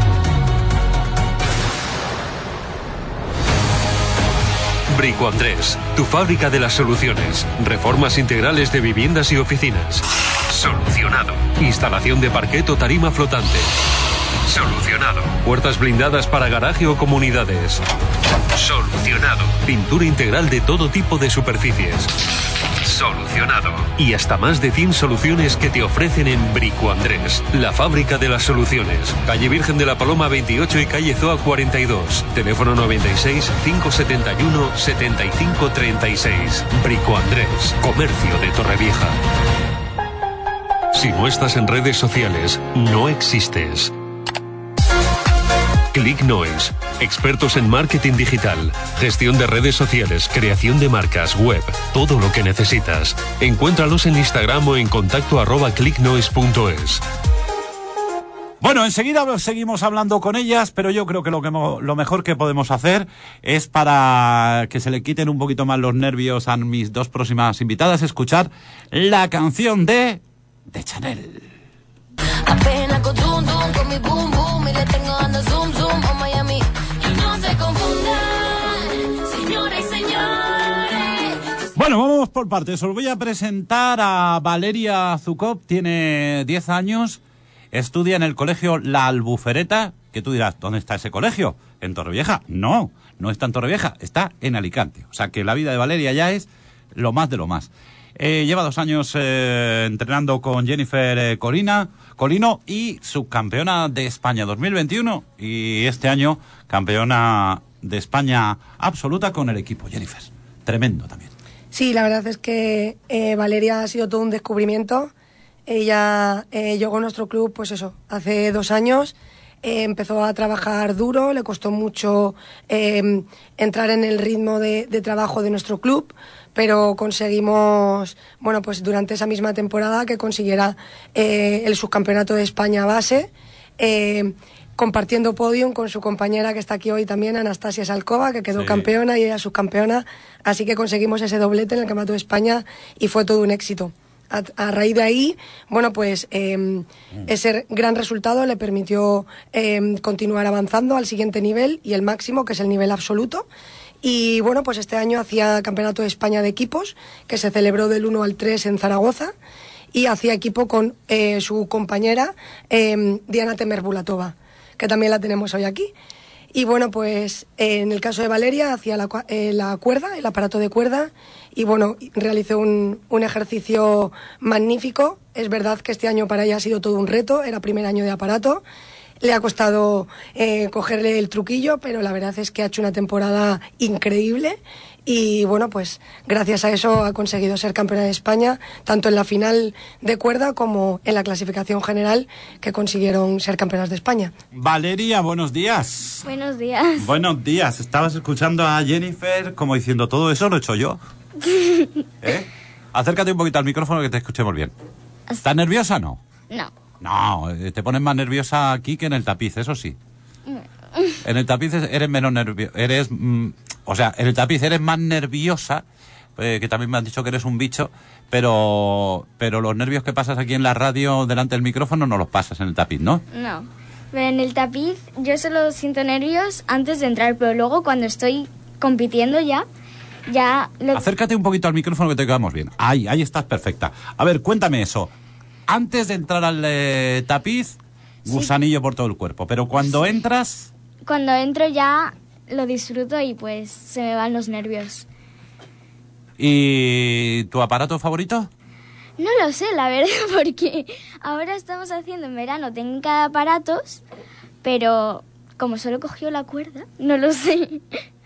Brico Andrés, tu fábrica de las soluciones. Reformas integrales de viviendas y oficinas. Solucionado. Instalación de parquet o tarima flotante. Solucionado. Puertas blindadas para garaje o comunidades. Solucionado. Pintura integral de todo tipo de superficies. Solucionado. Y hasta más de 100 soluciones que te ofrecen en Brico Andrés, la fábrica de las soluciones. Calle Virgen de la Paloma 28 y calle Zoa 42. Teléfono 96 571 7536. Brico Andrés, comercio de Torrevieja. Si no estás en redes sociales, no existes. Click Noise, expertos en marketing digital, gestión de redes sociales, creación de marcas, web, todo lo que necesitas. Encuéntralos en Instagram o en contacto@clicknoise.es. Bueno, enseguida seguimos hablando con ellas, pero yo creo que lo mejor que podemos hacer es, para que se le quiten un poquito más los nervios a mis dos próximas invitadas, escuchar la canción de Chanel. Apenas con zoom zoom con mi boom boom y le tengo dando zoom zoom a Miami y no se confundan, señores y señores. Bueno, vamos por partes. Os voy a presentar a Valeria Zukov. Tiene 10 años, estudia en el colegio La Albufereta, que tú dirás, ¿dónde está ese colegio? ¿En Torrevieja? No, no está en Torrevieja, está en Alicante. O sea que la vida de Valeria ya es lo más de lo más. Lleva 2 años entrenando con Jennifer Colino y subcampeona de España 2021 y este año campeona de España absoluta con el equipo. Jennifer, tremendo también. Sí, la verdad es que Valeria ha sido todo un descubrimiento. Ella llegó a nuestro club, pues eso, hace 2 años. Empezó a trabajar duro, le costó mucho entrar en el ritmo de trabajo de nuestro club, pero conseguimos, bueno, pues durante esa misma temporada que consiguiera el subcampeonato de España base, compartiendo podium con su compañera que está aquí hoy también, Anastasia Salkova, que quedó campeona y ella subcampeona, así que conseguimos ese doblete en el Campeonato de España y fue todo un éxito. A raíz de ahí, bueno, pues ese gran resultado le permitió continuar avanzando al siguiente nivel y el máximo, que es el nivel absoluto. Y bueno, pues este año hacía Campeonato de España de equipos, que se celebró del 1 al 3 en Zaragoza, y hacía equipo con su compañera Diana Temerbulatova, que también la tenemos hoy aquí. Y bueno, pues en el caso de Valeria hacía la cuerda, el aparato de cuerda, y bueno, realizó un ejercicio magnífico. Es verdad que este año para ella ha sido todo un reto, era primer año de aparato, le ha costado cogerle el truquillo, pero la verdad es que ha hecho una temporada increíble y bueno, pues gracias a eso ha conseguido ser campeona de España, tanto en la final de cuerda como en la clasificación general, que consiguieron ser campeonas de España. Valeria, buenos días. Buenos días. Buenos días. Estabas escuchando a Jennifer como diciendo, todo eso lo he hecho yo. Acércate un poquito al micrófono que te escuchemos bien. ¿Estás nerviosa o no? No. No, te pones más nerviosa aquí que en el tapiz, eso sí. En el tapiz eres menos nerviosa. En el tapiz eres más nerviosa, que también me han dicho que eres un bicho, pero los nervios que pasas aquí en la radio delante del micrófono no los pasas en el tapiz, ¿no? No. Pero en el tapiz yo solo siento nervios antes de entrar, pero luego cuando estoy compitiendo ya... Acércate un poquito al micrófono que te quedamos bien. Ahí estás perfecta. A ver, cuéntame eso. Antes de entrar al tapiz, gusanillo por todo el cuerpo. Pero cuando entras... Cuando entro ya lo disfruto y pues se me van los nervios. ¿Y tu aparato favorito? No lo sé, la verdad, porque ahora estamos haciendo en verano técnica de aparatos, pero como solo cogió la cuerda, no lo sé.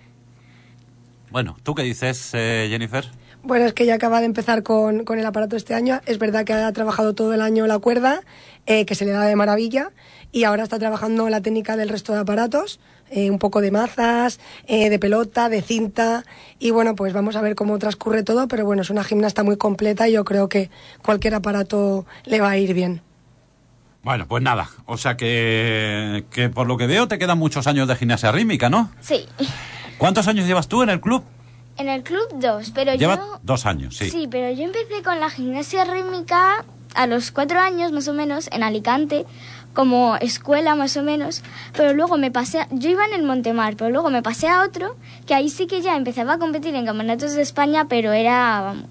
Bueno, ¿tú qué dices, Jennifer? Bueno, es que ya acaba de empezar con el aparato este año. Es verdad que ha trabajado todo el año la cuerda, que se le da de maravilla, y ahora está trabajando la técnica del resto de aparatos, un poco de mazas, de pelota, de cinta, y bueno, pues vamos a ver cómo transcurre todo, pero bueno, es una gimnasta muy completa y yo creo que cualquier aparato le va a ir bien. Bueno, pues nada, o sea que por lo que veo te quedan muchos años de gimnasia rítmica, ¿no? Sí. ¿Cuántos años llevas tú en el club? En el club 2, pero Lleva yo... 2 años, sí. Sí, pero yo empecé con la gimnasia rítmica a los 4 años más o menos en Alicante, como escuela más o menos, pero luego me pasé, yo iba en el Montemar, pero luego me pasé a otro, que ahí sí que ya empezaba a competir en campeonatos de España, pero era, vamos,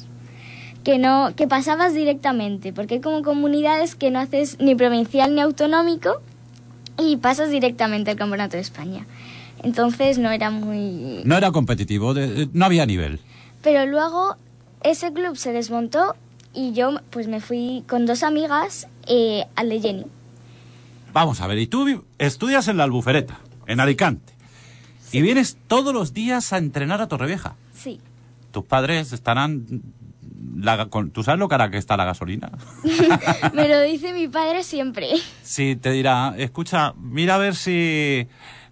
que pasabas directamente, porque hay como comunidades que no haces ni provincial ni autonómico y pasas directamente al campeonato de España. Entonces no era muy... No era competitivo, no había nivel. Pero luego ese club se desmontó y yo pues me fui con 2 amigas al de Jenny. Vamos a ver, y tú estudias en la Albufereta, en Alicante, sí. Y vienes todos los días a entrenar a Torrevieja. Sí. Tus padres estarán... ¿Tú sabes lo cara que está la gasolina? Me lo dice mi padre siempre. Sí, te dirá, escucha, mira a ver si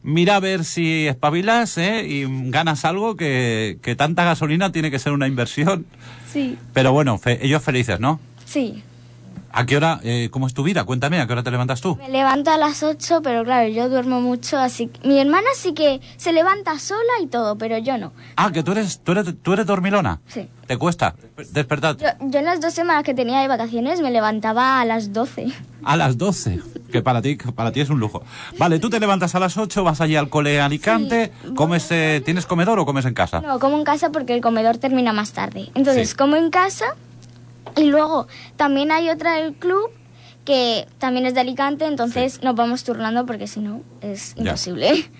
espabilas, y ganas algo, que tanta gasolina tiene que ser una inversión. Sí. Pero bueno, ellos felices, ¿no? Sí. ¿A qué hora, cómo es tu vida? Cuéntame, ¿a qué hora te levantas tú? Me levanto a las 8, pero claro, yo duermo mucho, así que mi hermana sí que se levanta sola y todo, pero yo no. Ah, que tú eres dormilona. Sí. ¿Te cuesta despertarte? Yo en las 2 semanas que tenía de vacaciones me levantaba a las 12. A las 12, que para ti es un lujo. Vale, tú te levantas a las 8, vas allí al cole Alicante, sí. Comes, ¿tienes comedor o comes en casa? No, como en casa porque el comedor termina más tarde. Entonces, sí. Como en casa. Y luego también hay otra del club que también es de Alicante, entonces sí. Nos vamos turnando porque si no es imposible. Ya.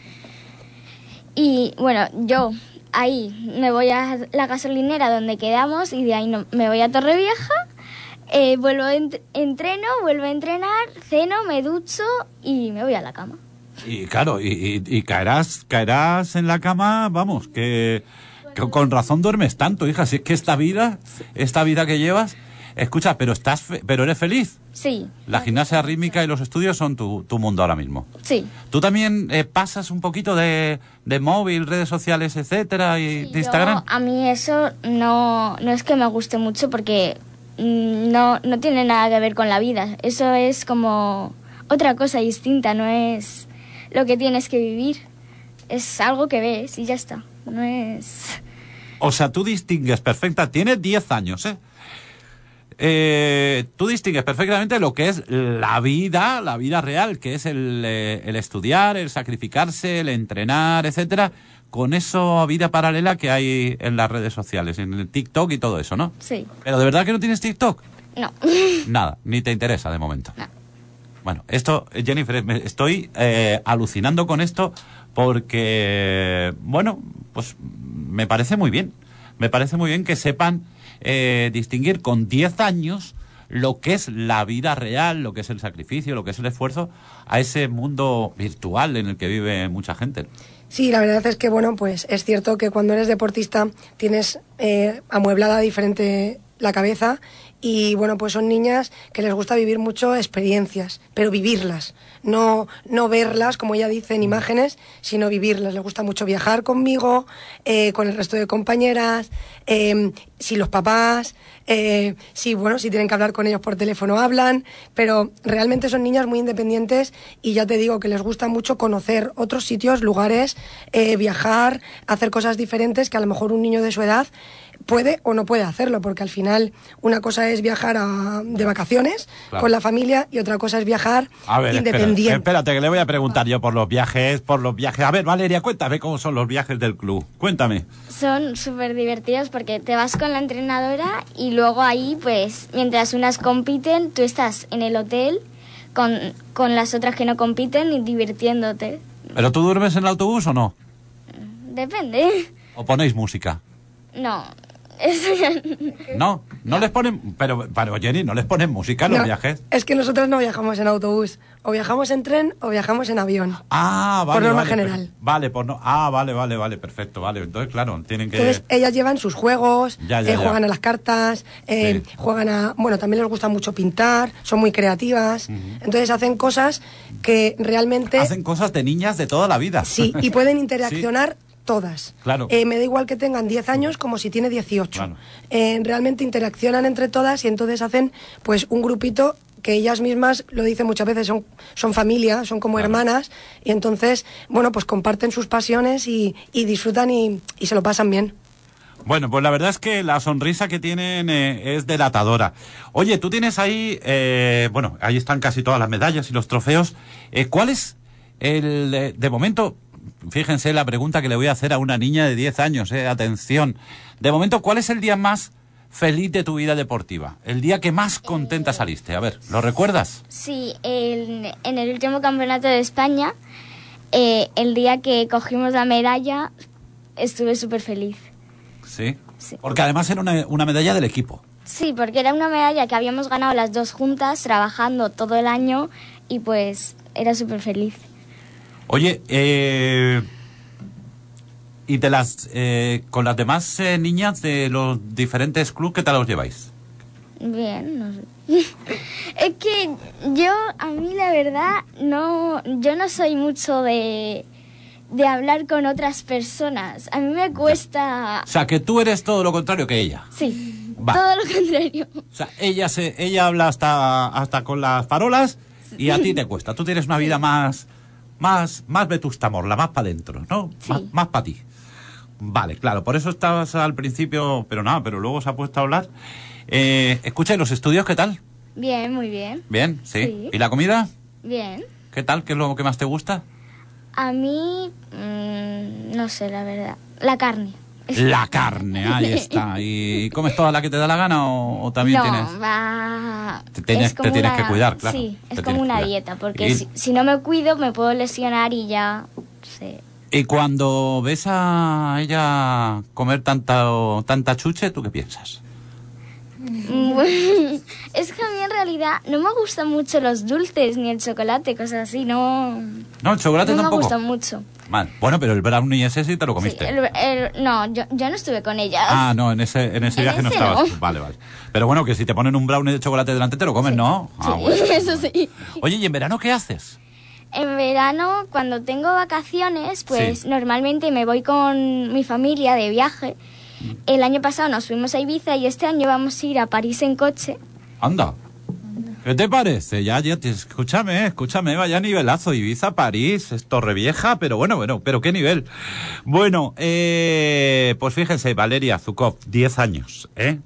Y bueno, yo ahí me voy a la gasolinera donde quedamos y de ahí me voy a Torrevieja, vuelvo entreno, vuelvo a entrenar, ceno, me ducho y me voy a la cama. Y claro, y caerás en la cama, vamos, que con razón duermes tanto, hija, si es que esta vida que llevas, escucha, pero eres feliz. Sí. La gimnasia rítmica y los estudios son tu mundo ahora mismo. Sí. ¿Tú también pasas un poquito de móvil, redes sociales, etcétera, y sí, de Instagram? A mí eso no es que me guste mucho porque no tiene nada que ver con la vida. Eso es como otra cosa distinta, no es lo que tienes que vivir. Es algo que ves y ya está. No es... O sea, tú distingues perfecta, tienes 10 años, tú distingues perfectamente lo que es la vida real, que es el estudiar, el sacrificarse, el entrenar, etcétera, con esa vida paralela que hay en las redes sociales, en el TikTok y todo eso, ¿no? Sí. ¿Pero de verdad que no tienes TikTok? No. Nada, ni te interesa de momento. No. Bueno, esto, Jennifer, estoy alucinando con esto porque, bueno, pues me parece muy bien. Me parece muy bien que sepan distinguir con 10 años lo que es la vida real, lo que es el sacrificio, lo que es el esfuerzo, a ese mundo virtual en el que vive mucha gente. Sí, la verdad es que, bueno, pues es cierto que cuando eres deportista tienes amueblada diferente la cabeza y, bueno, pues son niñas que les gusta vivir mucho experiencias, pero vivirlas, no verlas, como ella dice, en imágenes, sino vivirlas. Les gusta mucho viajar conmigo, con el resto de compañeras, si los papás, si tienen que hablar con ellos por teléfono hablan, pero realmente son niñas muy independientes y ya te digo que les gusta mucho conocer otros sitios, lugares, viajar, hacer cosas diferentes que a lo mejor un niño de su edad puede o no puede hacerlo, porque al final una cosa es viajar de vacaciones, claro, con la familia, y otra cosa es viajar independiente. Espérate, que le voy a preguntar yo por los viajes. A ver, Valeria, cuéntame cómo son los viajes del club. Cuéntame. Son súper divertidos porque te vas con la entrenadora y luego ahí, pues, mientras unas compiten, tú estás en el hotel con las otras que no compiten y divirtiéndote. ¿Pero tú duermes en el autobús o no? Depende. ¿O ponéis música? No, Eso ya... No les ponen... Pero Jenny, ¿no les ponen música en los viajes? Es que nosotros no viajamos en autobús. O viajamos en tren o viajamos en avión. Ah, vale. Por norma general. Vale, vale, perfecto, vale. Entonces, claro, tienen que... Entonces, ellas llevan sus juegos, Ya. juegan a las cartas, Sí. juegan a... Bueno, también les gusta mucho pintar, son muy creativas. Entonces, hacen cosas que realmente... Hacen cosas de niñas de toda la vida. Sí, y pueden interaccionar todas. Claro. Me da igual que tengan 10 años como si tiene 18. Claro. Realmente interaccionan entre todas y entonces hacen pues un grupito que ellas mismas, lo dicen muchas veces, son familia, son como hermanas, y entonces, bueno, pues comparten sus pasiones y disfrutan y se lo pasan bien. Bueno, pues la verdad es que la sonrisa que tienen es delatadora. Oye, tú tienes ahí, bueno, ahí están casi todas las medallas y los trofeos. ¿Cuál es el, de momento, fíjense la pregunta que le voy a hacer a una niña de 10 años, atención. De momento, ¿cuál es el día más feliz de tu vida deportiva? El día que más contenta saliste. A ver, ¿lo recuerdas? Sí, en el último campeonato de España, el día que cogimos la medalla, estuve súper feliz. Sí. Sí. Porque además era una medalla del equipo. Sí, porque era una medalla que habíamos ganado las dos juntas, trabajando todo el año, y pues era súper feliz. Oye, y con las demás niñas de los diferentes clubes, ¿qué tal os lleváis? Bien, no sé. Es que a mí la verdad, yo no soy mucho de hablar con otras personas. A mí me cuesta... O sea, que tú eres todo lo contrario que ella. Sí, Va. todo lo contrario. O sea, ella habla hasta con las farolas y a ti te cuesta. Tú tienes una vida más vetusta morla, más para adentro, ¿no? Sí. Más para ti. Vale, claro, por eso estabas al principio, pero luego se ha puesto a hablar. Escucha, ¿y los estudios qué tal? Bien, muy bien. Bien, sí. Sí. ¿Y la comida? Bien. ¿Qué tal? ¿Qué es lo que más te gusta? A mí, no sé, la verdad. La carne. La carne, ahí está. ¿Y comes toda la que te da la gana o también no, tienes...? va... Te tienes que cuidar, claro. Sí, Te es tienes como que una cuidar. dieta, porque Y- si no me cuido me puedo lesionar y ya... Sí. Y cuando ves a ella comer tanta chuche, ¿tú qué piensas? Es que a mí en realidad no me gustan mucho los dulces ni el chocolate, cosas así, no... No, el chocolate no me tampoco. gustan mucho. Mal. Bueno, pero el brownie ese sí te lo Sí, comiste. no, yo no estuve con ella. Ah, no, en ese viaje no ese estabas no. tú. Vale. Pero bueno, que si te ponen un brownie de chocolate delante te lo comes, ¿no? Ah, Sí, bueno. eso sí. Oye, ¿y en verano qué haces? En verano, cuando tengo vacaciones, pues Sí. normalmente me voy con mi familia de viaje. El año pasado nos fuimos a Ibiza y este año vamos a ir a París en coche. Anda. ¿Qué te parece? Escúchame, vaya nivelazo. Ibiza, París, es Torrevieja, pero bueno, pero qué nivel. Bueno, pues fíjense, Valeria Zukov, 10 años, ¿eh?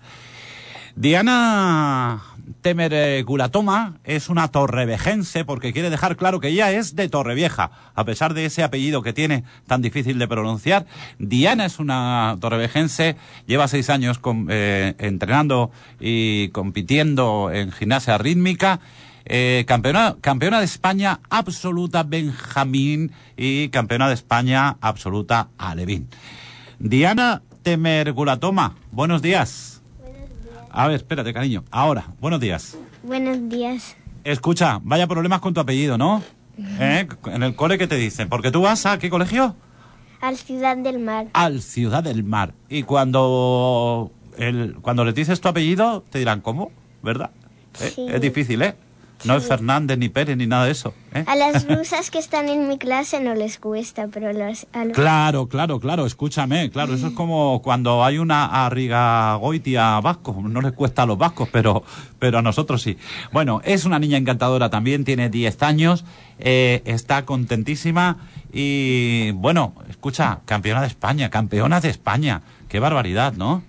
Diana Temer-Gulatoma es una torrevejense porque quiere dejar claro que ella es de Torrevieja, a pesar de ese apellido que tiene tan difícil de pronunciar. Diana es una torrevejense, lleva 6 años entrenando y compitiendo en gimnasia rítmica, campeona de España absoluta Benjamín y campeona de España absoluta alevín. Diana Temer-Gulatoma, buenos días. A ver, espérate, cariño. Ahora, buenos días. Buenos días. Escucha, vaya problemas con tu apellido, ¿no? En el cole, ¿qué te dicen? Porque tú vas a ¿qué colegio? Al Ciudad del Mar. Al Ciudad del Mar. Y cuando les dices tu apellido, te dirán, ¿cómo? ¿Verdad? Sí. Es difícil, ¿eh? No es Fernández, ni Pérez, ni nada de eso. A las rusas que están en mi clase no les cuesta, pero a los... Claro, escúchame, claro, eso es como cuando hay una Arrigagoitia vasco, no les cuesta a los vascos, pero a nosotros sí. Bueno, es una niña encantadora también, tiene 10 años, está contentísima y, bueno, escucha, campeona de España, qué barbaridad, ¿no?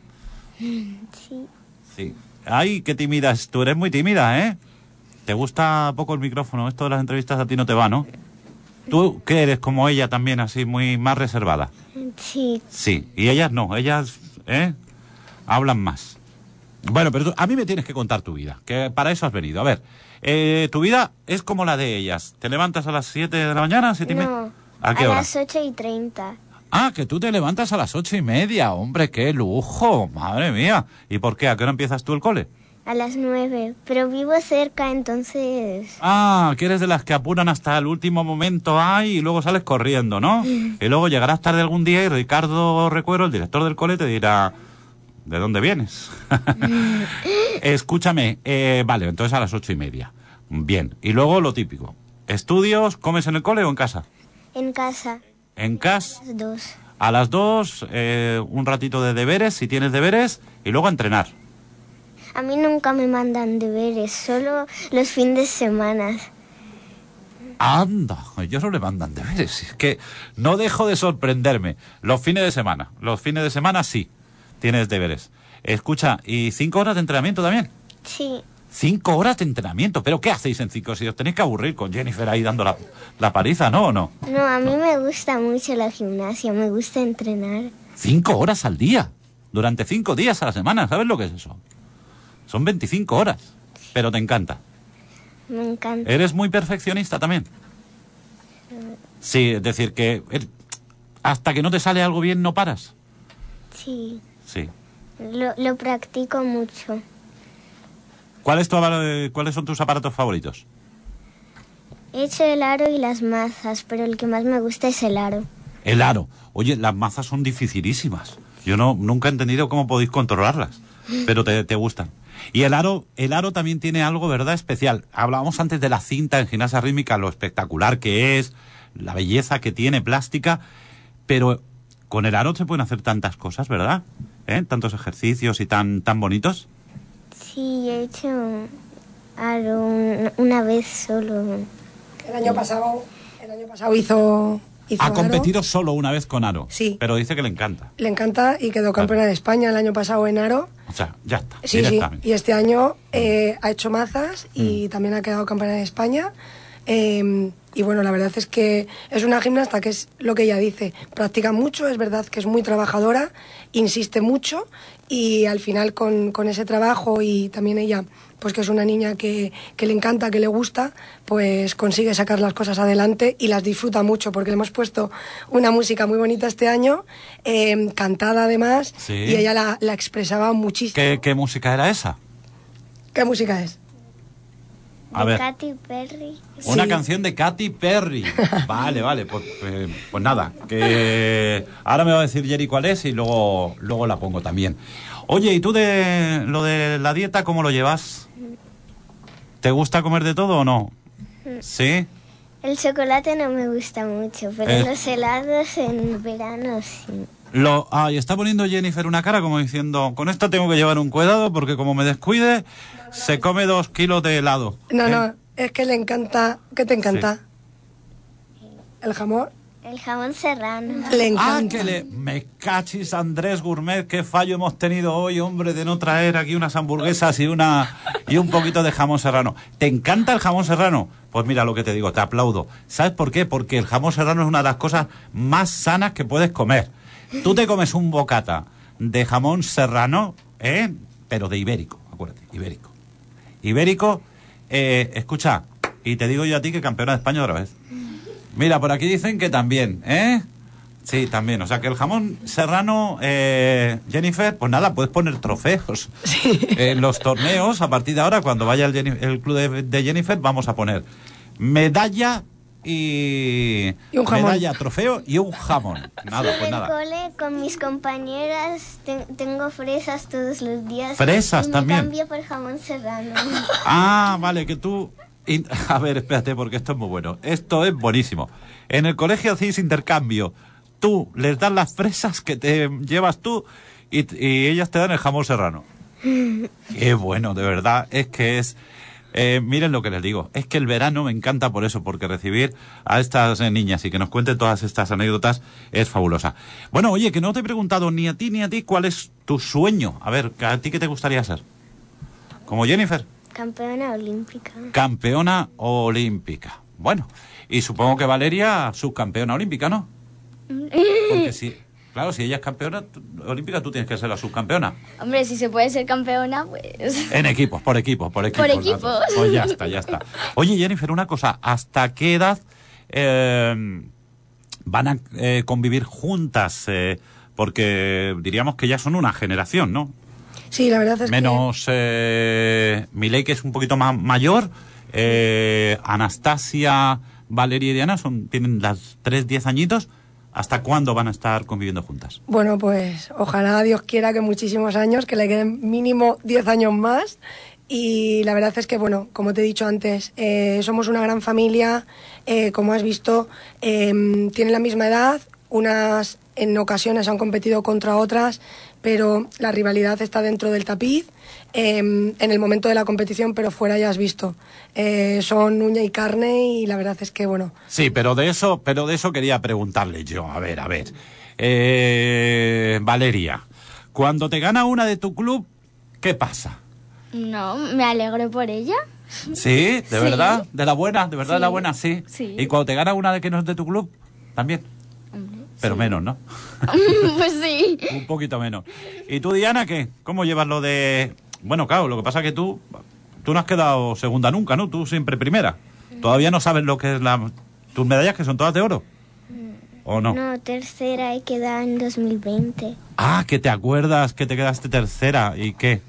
Sí. Ay, qué tímida, tú eres muy tímida, ¿eh? ¿Te gusta poco el micrófono? Esto de las entrevistas a ti no te va, ¿no? ¿Tú qué eres como ella también, así, muy más reservada? Sí. Sí, y ellas no, ellas hablan más. Bueno, pero a mí me tienes que contar tu vida, que para eso has venido. A ver, tu vida es como la de ellas. ¿Te levantas a las 7 de la mañana, 7:30? No, ¿A qué a hora? las 8:30. Ah, que tú te levantas a las 8:30. Hombre, qué lujo, madre mía. ¿Y por qué? ¿A qué hora empiezas tú el cole? A las 9, pero vivo cerca, entonces... Ah, que eres de las que apuran hasta el último momento, ay, y luego sales corriendo, ¿no? Y luego llegarás tarde algún día y Ricardo Recuero, el director del cole, te dirá... ¿De dónde vienes? Escúchame, vale, entonces a las 8:30. Bien, y luego lo típico. ¿Estudios, comes en el cole o en casa? En casa. En casa. Las 2. A las 2, un ratito de deberes, si tienes deberes, y luego a entrenar. A mí nunca me mandan deberes, solo los fines de semana. Anda, ellos no le mandan deberes. Es que no dejo de sorprenderme. Los fines de semana sí, tienes deberes. Escucha, ¿y 5 horas de entrenamiento también? Sí. 5 horas de entrenamiento, ¿pero qué hacéis en 5? Si os tenéis que aburrir con Jennifer ahí dando la paliza, ¿no o no? No, a mí me gusta mucho la gimnasia, me gusta entrenar. 5 horas al día, durante 5 días a la semana, ¿sabes lo que es eso? Son 25 horas, pero te encanta. Me encanta. ¿Eres muy perfeccionista también? Sí, es decir, que hasta que no te sale algo bien no paras. Sí. Sí. Lo practico mucho. ¿Cuáles son tus aparatos favoritos? He hecho el aro y las mazas, pero el que más me gusta es el aro. El aro. Oye, las mazas son dificilísimas. Yo nunca he entendido cómo podéis controlarlas, pero te gustan. Y el aro también tiene algo, ¿verdad?, especial. Hablábamos antes de la cinta en gimnasia rítmica, lo espectacular que es, la belleza que tiene, plástica, pero con el aro se pueden hacer tantas cosas, ¿verdad? Tantos ejercicios y tan bonitos. Sí, he hecho aro una vez solo. El año pasado hizo Ha aro. competido solo una vez con aro. Sí. Pero dice que le encanta. Le encanta y quedó campeona de España el año pasado en aro. O sea, ya está. Sí, directamente. y este año ha hecho mazas y también ha quedado campeona de España. Y bueno, la verdad es que es una gimnasta que es lo que ella dice, practica mucho, es verdad que es muy trabajadora, insiste mucho y al final con ese trabajo y también ella, pues que es una niña que le encanta, que le gusta, pues consigue sacar las cosas adelante y las disfruta mucho porque le hemos puesto una música muy bonita este año, cantada además, Sí. y ella la expresaba muchísimo. ¿Qué música era esa? ¿Qué música es? A De ver. Katy Perry. Una Sí. canción de Katy Perry. Vale, pues nada, que ahora me va a decir Jerry cuál es y luego la pongo también. Oye, ¿y tú de lo de la dieta cómo lo llevas? ¿Te gusta comer de todo o no? ¿Sí? El chocolate no me gusta mucho, pero los helados en verano sí. Y está poniendo Jennifer una cara como diciendo, con esto tengo que llevar un cuidado porque como me descuide, se come 2 kilos de helado. No, es que le encanta. ¿Qué te encanta? ¿El jamón? El jamón serrano. Le encanta. Me cachis, Andrés Gourmet, qué fallo hemos tenido hoy, hombre, de no traer aquí unas hamburguesas y un poquito de jamón serrano. ¿Te encanta el jamón serrano? Pues mira lo que te digo, te aplaudo. ¿Sabes por qué? Porque el jamón serrano es una de las cosas más sanas que puedes comer. Tú te comes un bocata de jamón serrano, pero de ibérico, acuérdate, ibérico. Ibérico, escucha, y te digo yo a ti que campeona de España otra vez. Mira, por aquí dicen que también, Sí, también. O sea que el jamón serrano, Jennifer, pues nada, puedes poner trofeos. Sí. En los torneos, a partir de ahora, cuando vaya el club de Jennifer, vamos a poner medalla y un jamón. Medalla, trofeo y un jamón. Nada, pues En el nada. cole con mis compañeras tengo fresas todos los días. Fresas y también. Me cambio por jamón serrano. Ah, vale, que tú... A ver, espérate, porque esto es muy bueno. Esto es buenísimo. En el colegio hacéis intercambio. Tú les das las fresas que te llevas tú y ellas te dan el jamón serrano. Qué bueno, de verdad. Es que es... miren lo que les digo. Es que el verano me encanta por eso, porque recibir a estas niñas y que nos cuenten todas estas anécdotas es fabulosa. Bueno, oye, que no te he preguntado ni a ti cuál es tu sueño. A ver, ¿a ti qué te gustaría ser? ¿Como Jennifer? Campeona olímpica. Campeona olímpica. Bueno, y supongo que Valeria, subcampeona olímpica, ¿no? Porque si ella es campeona olímpica, tú tienes que ser la subcampeona. Hombre, si se puede ser campeona, pues... En equipos, por equipos. Por equipos. Pues ya está. Oye, Jennifer, una cosa, ¿hasta qué edad van a convivir juntas, porque diríamos que ya son una generación, ¿no? Sí, la verdad es menos Milei, que es un poquito más mayor, Anastasia, Valeria y Diana tienen las 10 añitos. ¿Hasta cuándo van a estar conviviendo juntas? Bueno, pues ojalá Dios quiera que muchísimos años, que le queden mínimo 10 años más. Y la verdad es que, bueno, como te he dicho antes, somos una gran familia, como has visto, tienen la misma edad, unas en ocasiones han competido contra otras, pero la rivalidad está dentro del tapiz, en el momento de la competición, pero fuera ya has visto. Son uña y carne y la verdad es que, bueno... Sí, pero de eso quería preguntarle yo. A ver. Valeria, cuando te gana una de tu club, ¿qué pasa? No, me alegro por ella. ¿Sí? ¿De verdad? ¿De la buena? ¿De verdad Sí. de la buena? Sí. Sí. ¿Y cuando te gana una de que no es de tu club? También. Pero sí. menos, ¿no? Pues sí. Un poquito menos. ¿Y tú, Diana, qué? ¿Cómo llevas lo de...? Bueno, claro, lo que pasa es que tú no has quedado segunda nunca, ¿no? Tú siempre primera. Todavía no sabes lo que es tus medallas, que son todas de oro. ¿O no? No, tercera y queda en 2020. Ah, que te acuerdas que te quedaste tercera. ¿Y qué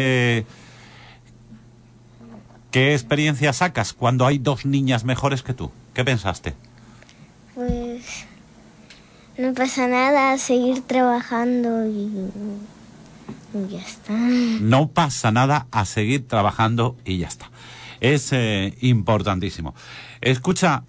experiencia sacas cuando hay 2 niñas mejores que tú? ¿Qué pensaste? Pues no pasa nada, seguir trabajando y ya está. No pasa nada, a seguir trabajando y ya está. Es importantísimo. Escucha,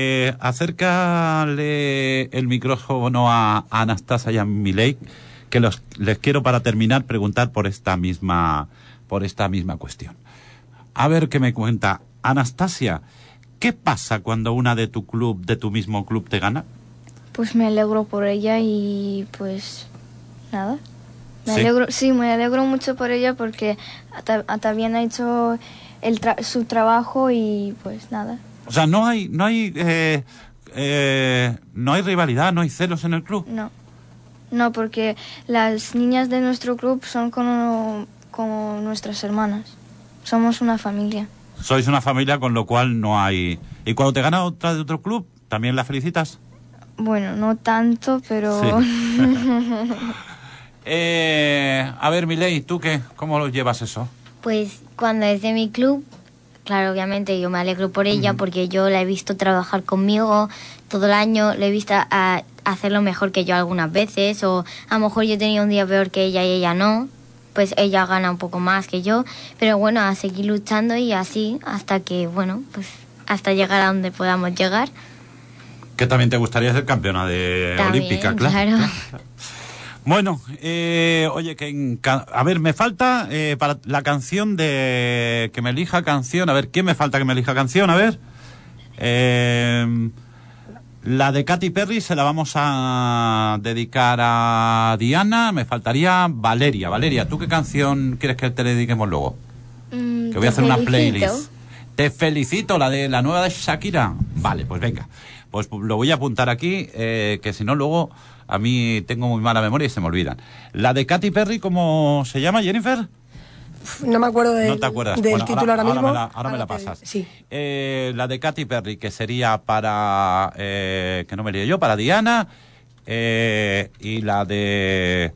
acércale el micrófono a Anastasia y a Milei, que les quiero para terminar preguntar por esta misma cuestión. A ver qué me cuenta. Anastasia, ¿qué pasa cuando una de tu mismo club te gana? Pues me alegro por ella y pues nada. ¿Sí? Me alegro mucho por ella porque también ha hecho su trabajo y pues nada. O sea, no hay rivalidad, no hay celos en el club. No, porque las niñas de nuestro club son como nuestras hermanas. Somos una familia. Sois una familia, con lo cual no hay... ¿Y cuando te gana otra de otro club, también la felicitas? Bueno, no tanto, pero... Sí. A ver, Milei, ¿tú qué? ¿Cómo lo llevas eso? Pues cuando es de mi club, claro, obviamente yo me alegro por ella porque yo la he visto trabajar conmigo todo el año, la he visto a hacerlo mejor que yo algunas veces, o a lo mejor yo tenía un día peor que ella y ella no, pues ella gana un poco más que yo, pero bueno, a seguir luchando y así hasta que, bueno, pues hasta llegar a donde podamos llegar. Que también te gustaría ser campeona olímpica, claro. Bueno, oye, a ver, me falta para la canción que me elija canción. A ver, ¿quién me falta que me elija canción? A ver. La de Katy Perry se la vamos a dedicar a Diana. Me faltaría Valeria. Valeria, ¿tú qué canción quieres que te dediquemos luego? Que voy a hacer una playlist. Te felicito, la nueva de Shakira. Vale, pues venga. Pues lo voy a apuntar aquí, que si no luego a mí tengo muy mala memoria y se me olvidan. La de Katy Perry, ¿cómo se llama, Jennifer? No me acuerdo ¿No te acuerdas? del título ahora mismo. Ahora me la pasas. Sí. La de Katy Perry, que sería para... que no me lío yo, para Diana. Y la de...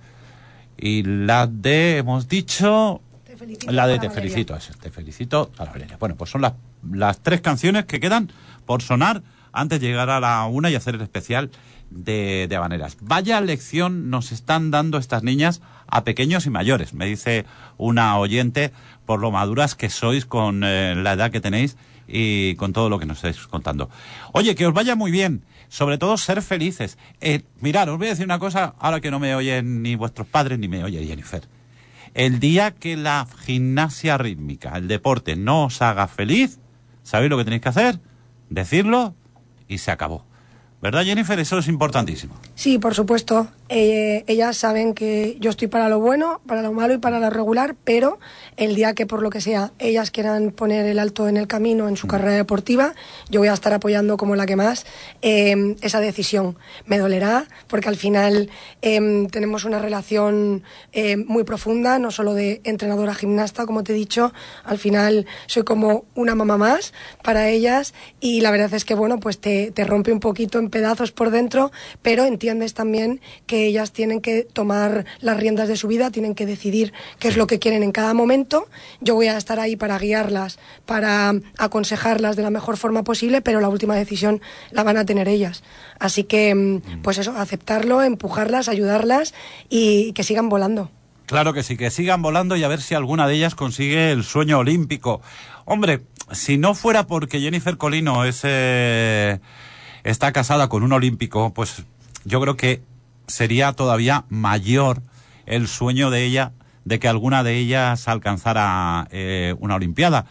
hemos dicho... Te felicito para Valeria. Bueno, pues son las 3 canciones que quedan por sonar antes de llegar a la 1 y hacer el especial de habaneras. Vaya lección nos están dando estas niñas a pequeños y mayores, me dice una oyente, por lo maduras que sois con la edad que tenéis y con todo lo que nos estáis contando. Oye, que os vaya muy bien, sobre todo ser felices. Mirad, os voy a decir una cosa, ahora que no me oyen ni vuestros padres ni me oye Jennifer. El día que la gimnasia rítmica, el deporte, no os haga feliz, ¿sabéis lo que tenéis que hacer? Decirlo y se acabó. ¿Verdad, Jennifer? Eso es importantísimo. Sí, por supuesto. ellas saben que yo estoy para lo bueno, para lo malo y para lo regular, pero el día que por lo que sea ellas quieran poner el alto en el camino en su carrera deportiva, yo voy a estar apoyando como la que más esa decisión. Me dolerá porque al final tenemos una relación muy profunda, no solo de entrenadora gimnasta, como te he dicho, al final soy como una mamá más para ellas y la verdad es que bueno, pues te rompe un poquito en pedazos por dentro, pero entiendes también que ellas tienen que tomar las riendas de su vida, tienen que decidir qué es lo que quieren en cada momento. Yo voy a estar ahí para guiarlas, para aconsejarlas de la mejor forma posible, pero la última decisión la van a tener ellas. Así que, pues eso, aceptarlo, empujarlas, ayudarlas y que sigan volando. Claro que sí, que sigan volando y a ver si alguna de ellas consigue el sueño olímpico. Hombre, si no fuera porque Jennifer Colino está casada con un olímpico, pues yo creo que sería todavía mayor el sueño de ella de que alguna de ellas alcanzara una olimpiada.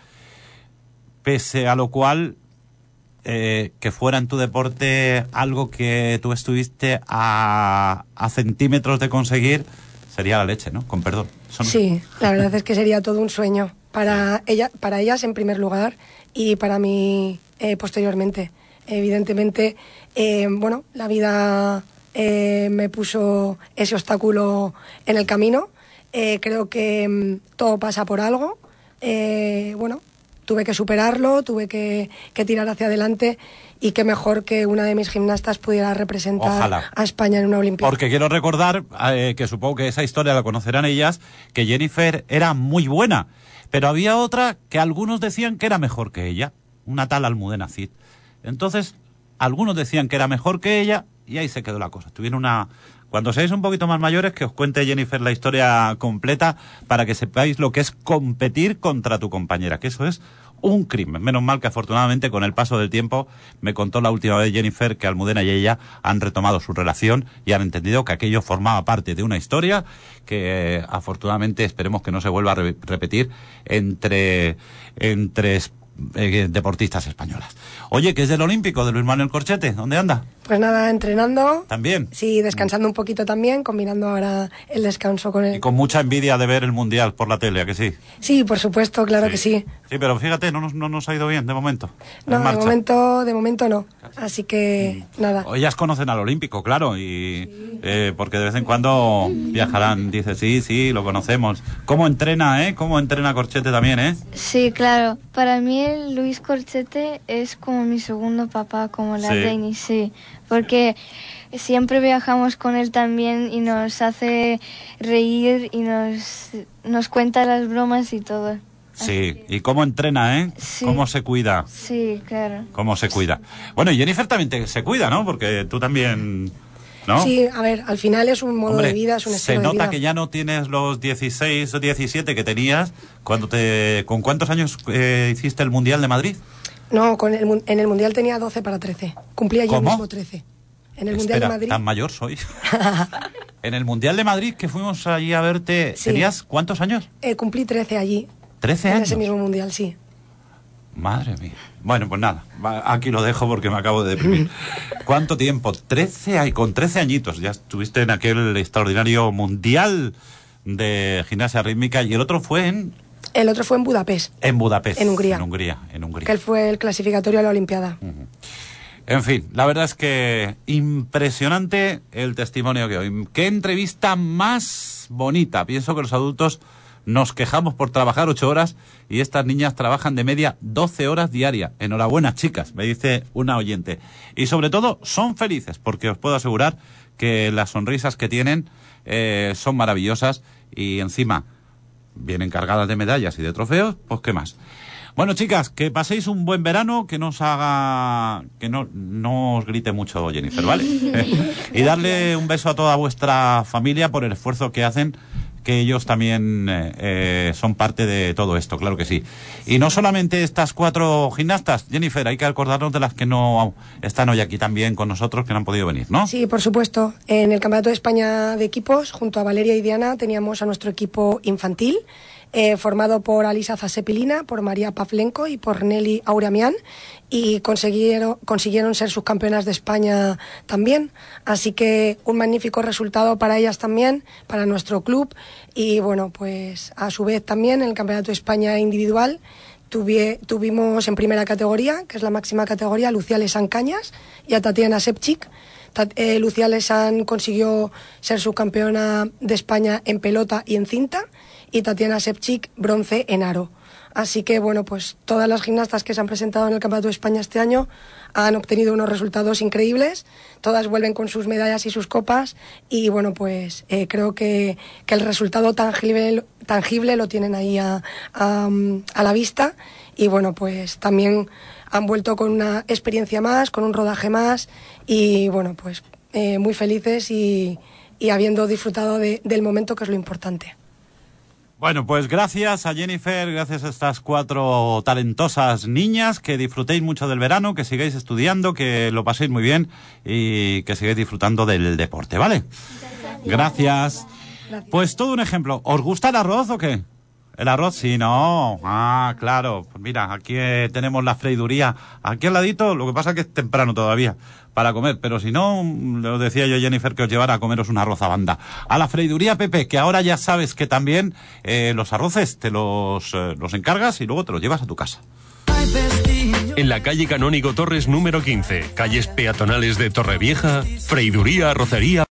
Pese a lo cual, que fuera en tu deporte algo que tú estuviste a centímetros de conseguir, sería la leche, ¿no? Con perdón. Sí, la verdad es que sería todo un sueño para ellas en primer lugar y para mí posteriormente. Evidentemente, bueno, la vida me puso ese obstáculo en el camino. Creo que todo pasa por algo. Bueno, tuve que superarlo, tuve que tirar hacia adelante y qué mejor que una de mis gimnastas pudiera representar Ojalá. a España en una Olimpiada. Porque quiero recordar, que supongo que esa historia la conocerán ellas, que Jennifer era muy buena, pero había otra que algunos decían que era mejor que ella, una tal Almudena Cid. Entonces, algunos decían que era mejor que ella y ahí se quedó la cosa. Tuvieron Cuando seáis un poquito más mayores, que os cuente Jennifer la historia completa para que sepáis lo que es competir contra tu compañera, que eso es un crimen. Menos mal que afortunadamente con el paso del tiempo me contó la última vez Jennifer que Almudena y ella han retomado su relación y han entendido que aquello formaba parte de una historia que afortunadamente esperemos que no se vuelva a repetir entre deportistas españolas. Oye, ¿qué es del Olímpico de Luis Manuel Corchete? ¿Dónde anda? Pues nada, entrenando. ¿También? Sí, descansando un poquito también, combinando ahora el descanso con el... Y con mucha envidia de ver el Mundial por la tele, ¿a que sí? Sí, por supuesto, claro que sí. Sí, pero fíjate, no nos ha ido bien de momento. No, de momento no. Así que, nada. Ellas conocen al Olímpico, claro, y porque de vez en cuando viajarán. Dice, sí, lo conocemos. ¿Cómo entrena, ¿Cómo entrena Corchete también, Sí, claro. Para mí Luis Corchete es como mi segundo papá, como la Denis, sí. Porque siempre viajamos con él también y nos hace reír y nos cuenta las bromas y todo. Sí, y cómo entrena, Sí. Cómo se cuida. Sí, claro. Cómo se cuida. Bueno, y Jennifer también se cuida, ¿no? Porque tú también, ¿no? Sí, a ver, al final es un modo de vida, es un estilo de vida. Se nota que ya no tienes los 16 o 17 que tenías cuando ¿Con cuántos años hiciste el Mundial de Madrid? No, en el Mundial tenía 12 para 13. Cumplía yo mismo 13. En el Mundial de Madrid. Tan mayor soy. En el Mundial de Madrid, que fuimos allí a verte, Sí. ¿tenías cuántos años? Cumplí 13 allí. 13 en años. ese mismo Mundial, sí. Madre mía. Bueno, pues nada, aquí lo dejo porque me acabo de deprimir. ¿Cuánto tiempo? 13, con 13 añitos. Ya estuviste en aquel extraordinario Mundial de Gimnasia Rítmica y el otro fue El otro fue en Budapest. En Budapest. En Hungría. En Hungría. Que él fue el clasificatorio a la Olimpiada. En fin, la verdad es que impresionante el testimonio que hoy. ¿Qué entrevista más bonita? Pienso que los adultos nos quejamos por trabajar 8 horas y estas niñas trabajan de media 12 horas diarias. Enhorabuena, chicas, me dice una oyente. Y sobre todo, son felices, porque os puedo asegurar que las sonrisas que tienen son maravillosas y encima vienen cargadas de medallas y de trofeos, pues qué más. Bueno, chicas, que paséis un buen verano, que no os grite mucho Jennifer, ¿vale? Y darle un beso a toda vuestra familia por el esfuerzo que hacen, que ellos también son parte de todo esto, claro que sí. Y no solamente estas 4 gimnastas, Jennifer, hay que acordarnos de las que no están hoy aquí también con nosotros, que no han podido venir, ¿no? Sí, por supuesto. En el Campeonato de España de Equipos, junto a Valeria y Diana, teníamos a nuestro equipo infantil. formado por Alisa Zasepilina, por María Pavlenko y por Nelly Auramian, y consiguieron ser subcampeonas de España también. Así que un magnífico resultado para ellas también, para nuestro club. Y bueno, pues a su vez también en el Campeonato de España individual tuvimos en primera categoría, que es la máxima categoría, a Lucía Lesan Cañas y a Tatiana Sepchik. Lucía Lesan consiguió ser subcampeona de España en pelota y en cinta, y Tatiana Sepchik bronce en aro. Así que, bueno, pues todas las gimnastas que se han presentado en el Campeonato de España este año han obtenido unos resultados increíbles. Todas vuelven con sus medallas y sus copas y, bueno, pues creo que el resultado tangible lo tienen ahí a la vista. Y, bueno, pues también han vuelto con una experiencia más, con un rodaje más y, bueno, pues muy felices y habiendo disfrutado del momento, que es lo importante. Bueno, pues gracias a Jennifer, gracias a estas 4 talentosas niñas, que disfrutéis mucho del verano, que sigáis estudiando, que lo paséis muy bien y que sigáis disfrutando del deporte, ¿vale? Gracias. Pues todo un ejemplo. ¿Os gusta el arroz o qué? ¿El arroz? Sí, no. Ah, claro. Pues mira, aquí tenemos la freiduría. Aquí al ladito, lo que pasa es que es temprano todavía para comer, pero si no, lo decía yo, Jennifer, que os llevara a comeros un arroz a banda. A la freiduría Pepe, que ahora ya sabes que también los arroces te los encargas y luego te los llevas a tu casa. En la calle Canónigo Torres número 15, calles peatonales de Torrevieja, freiduría, arrocería.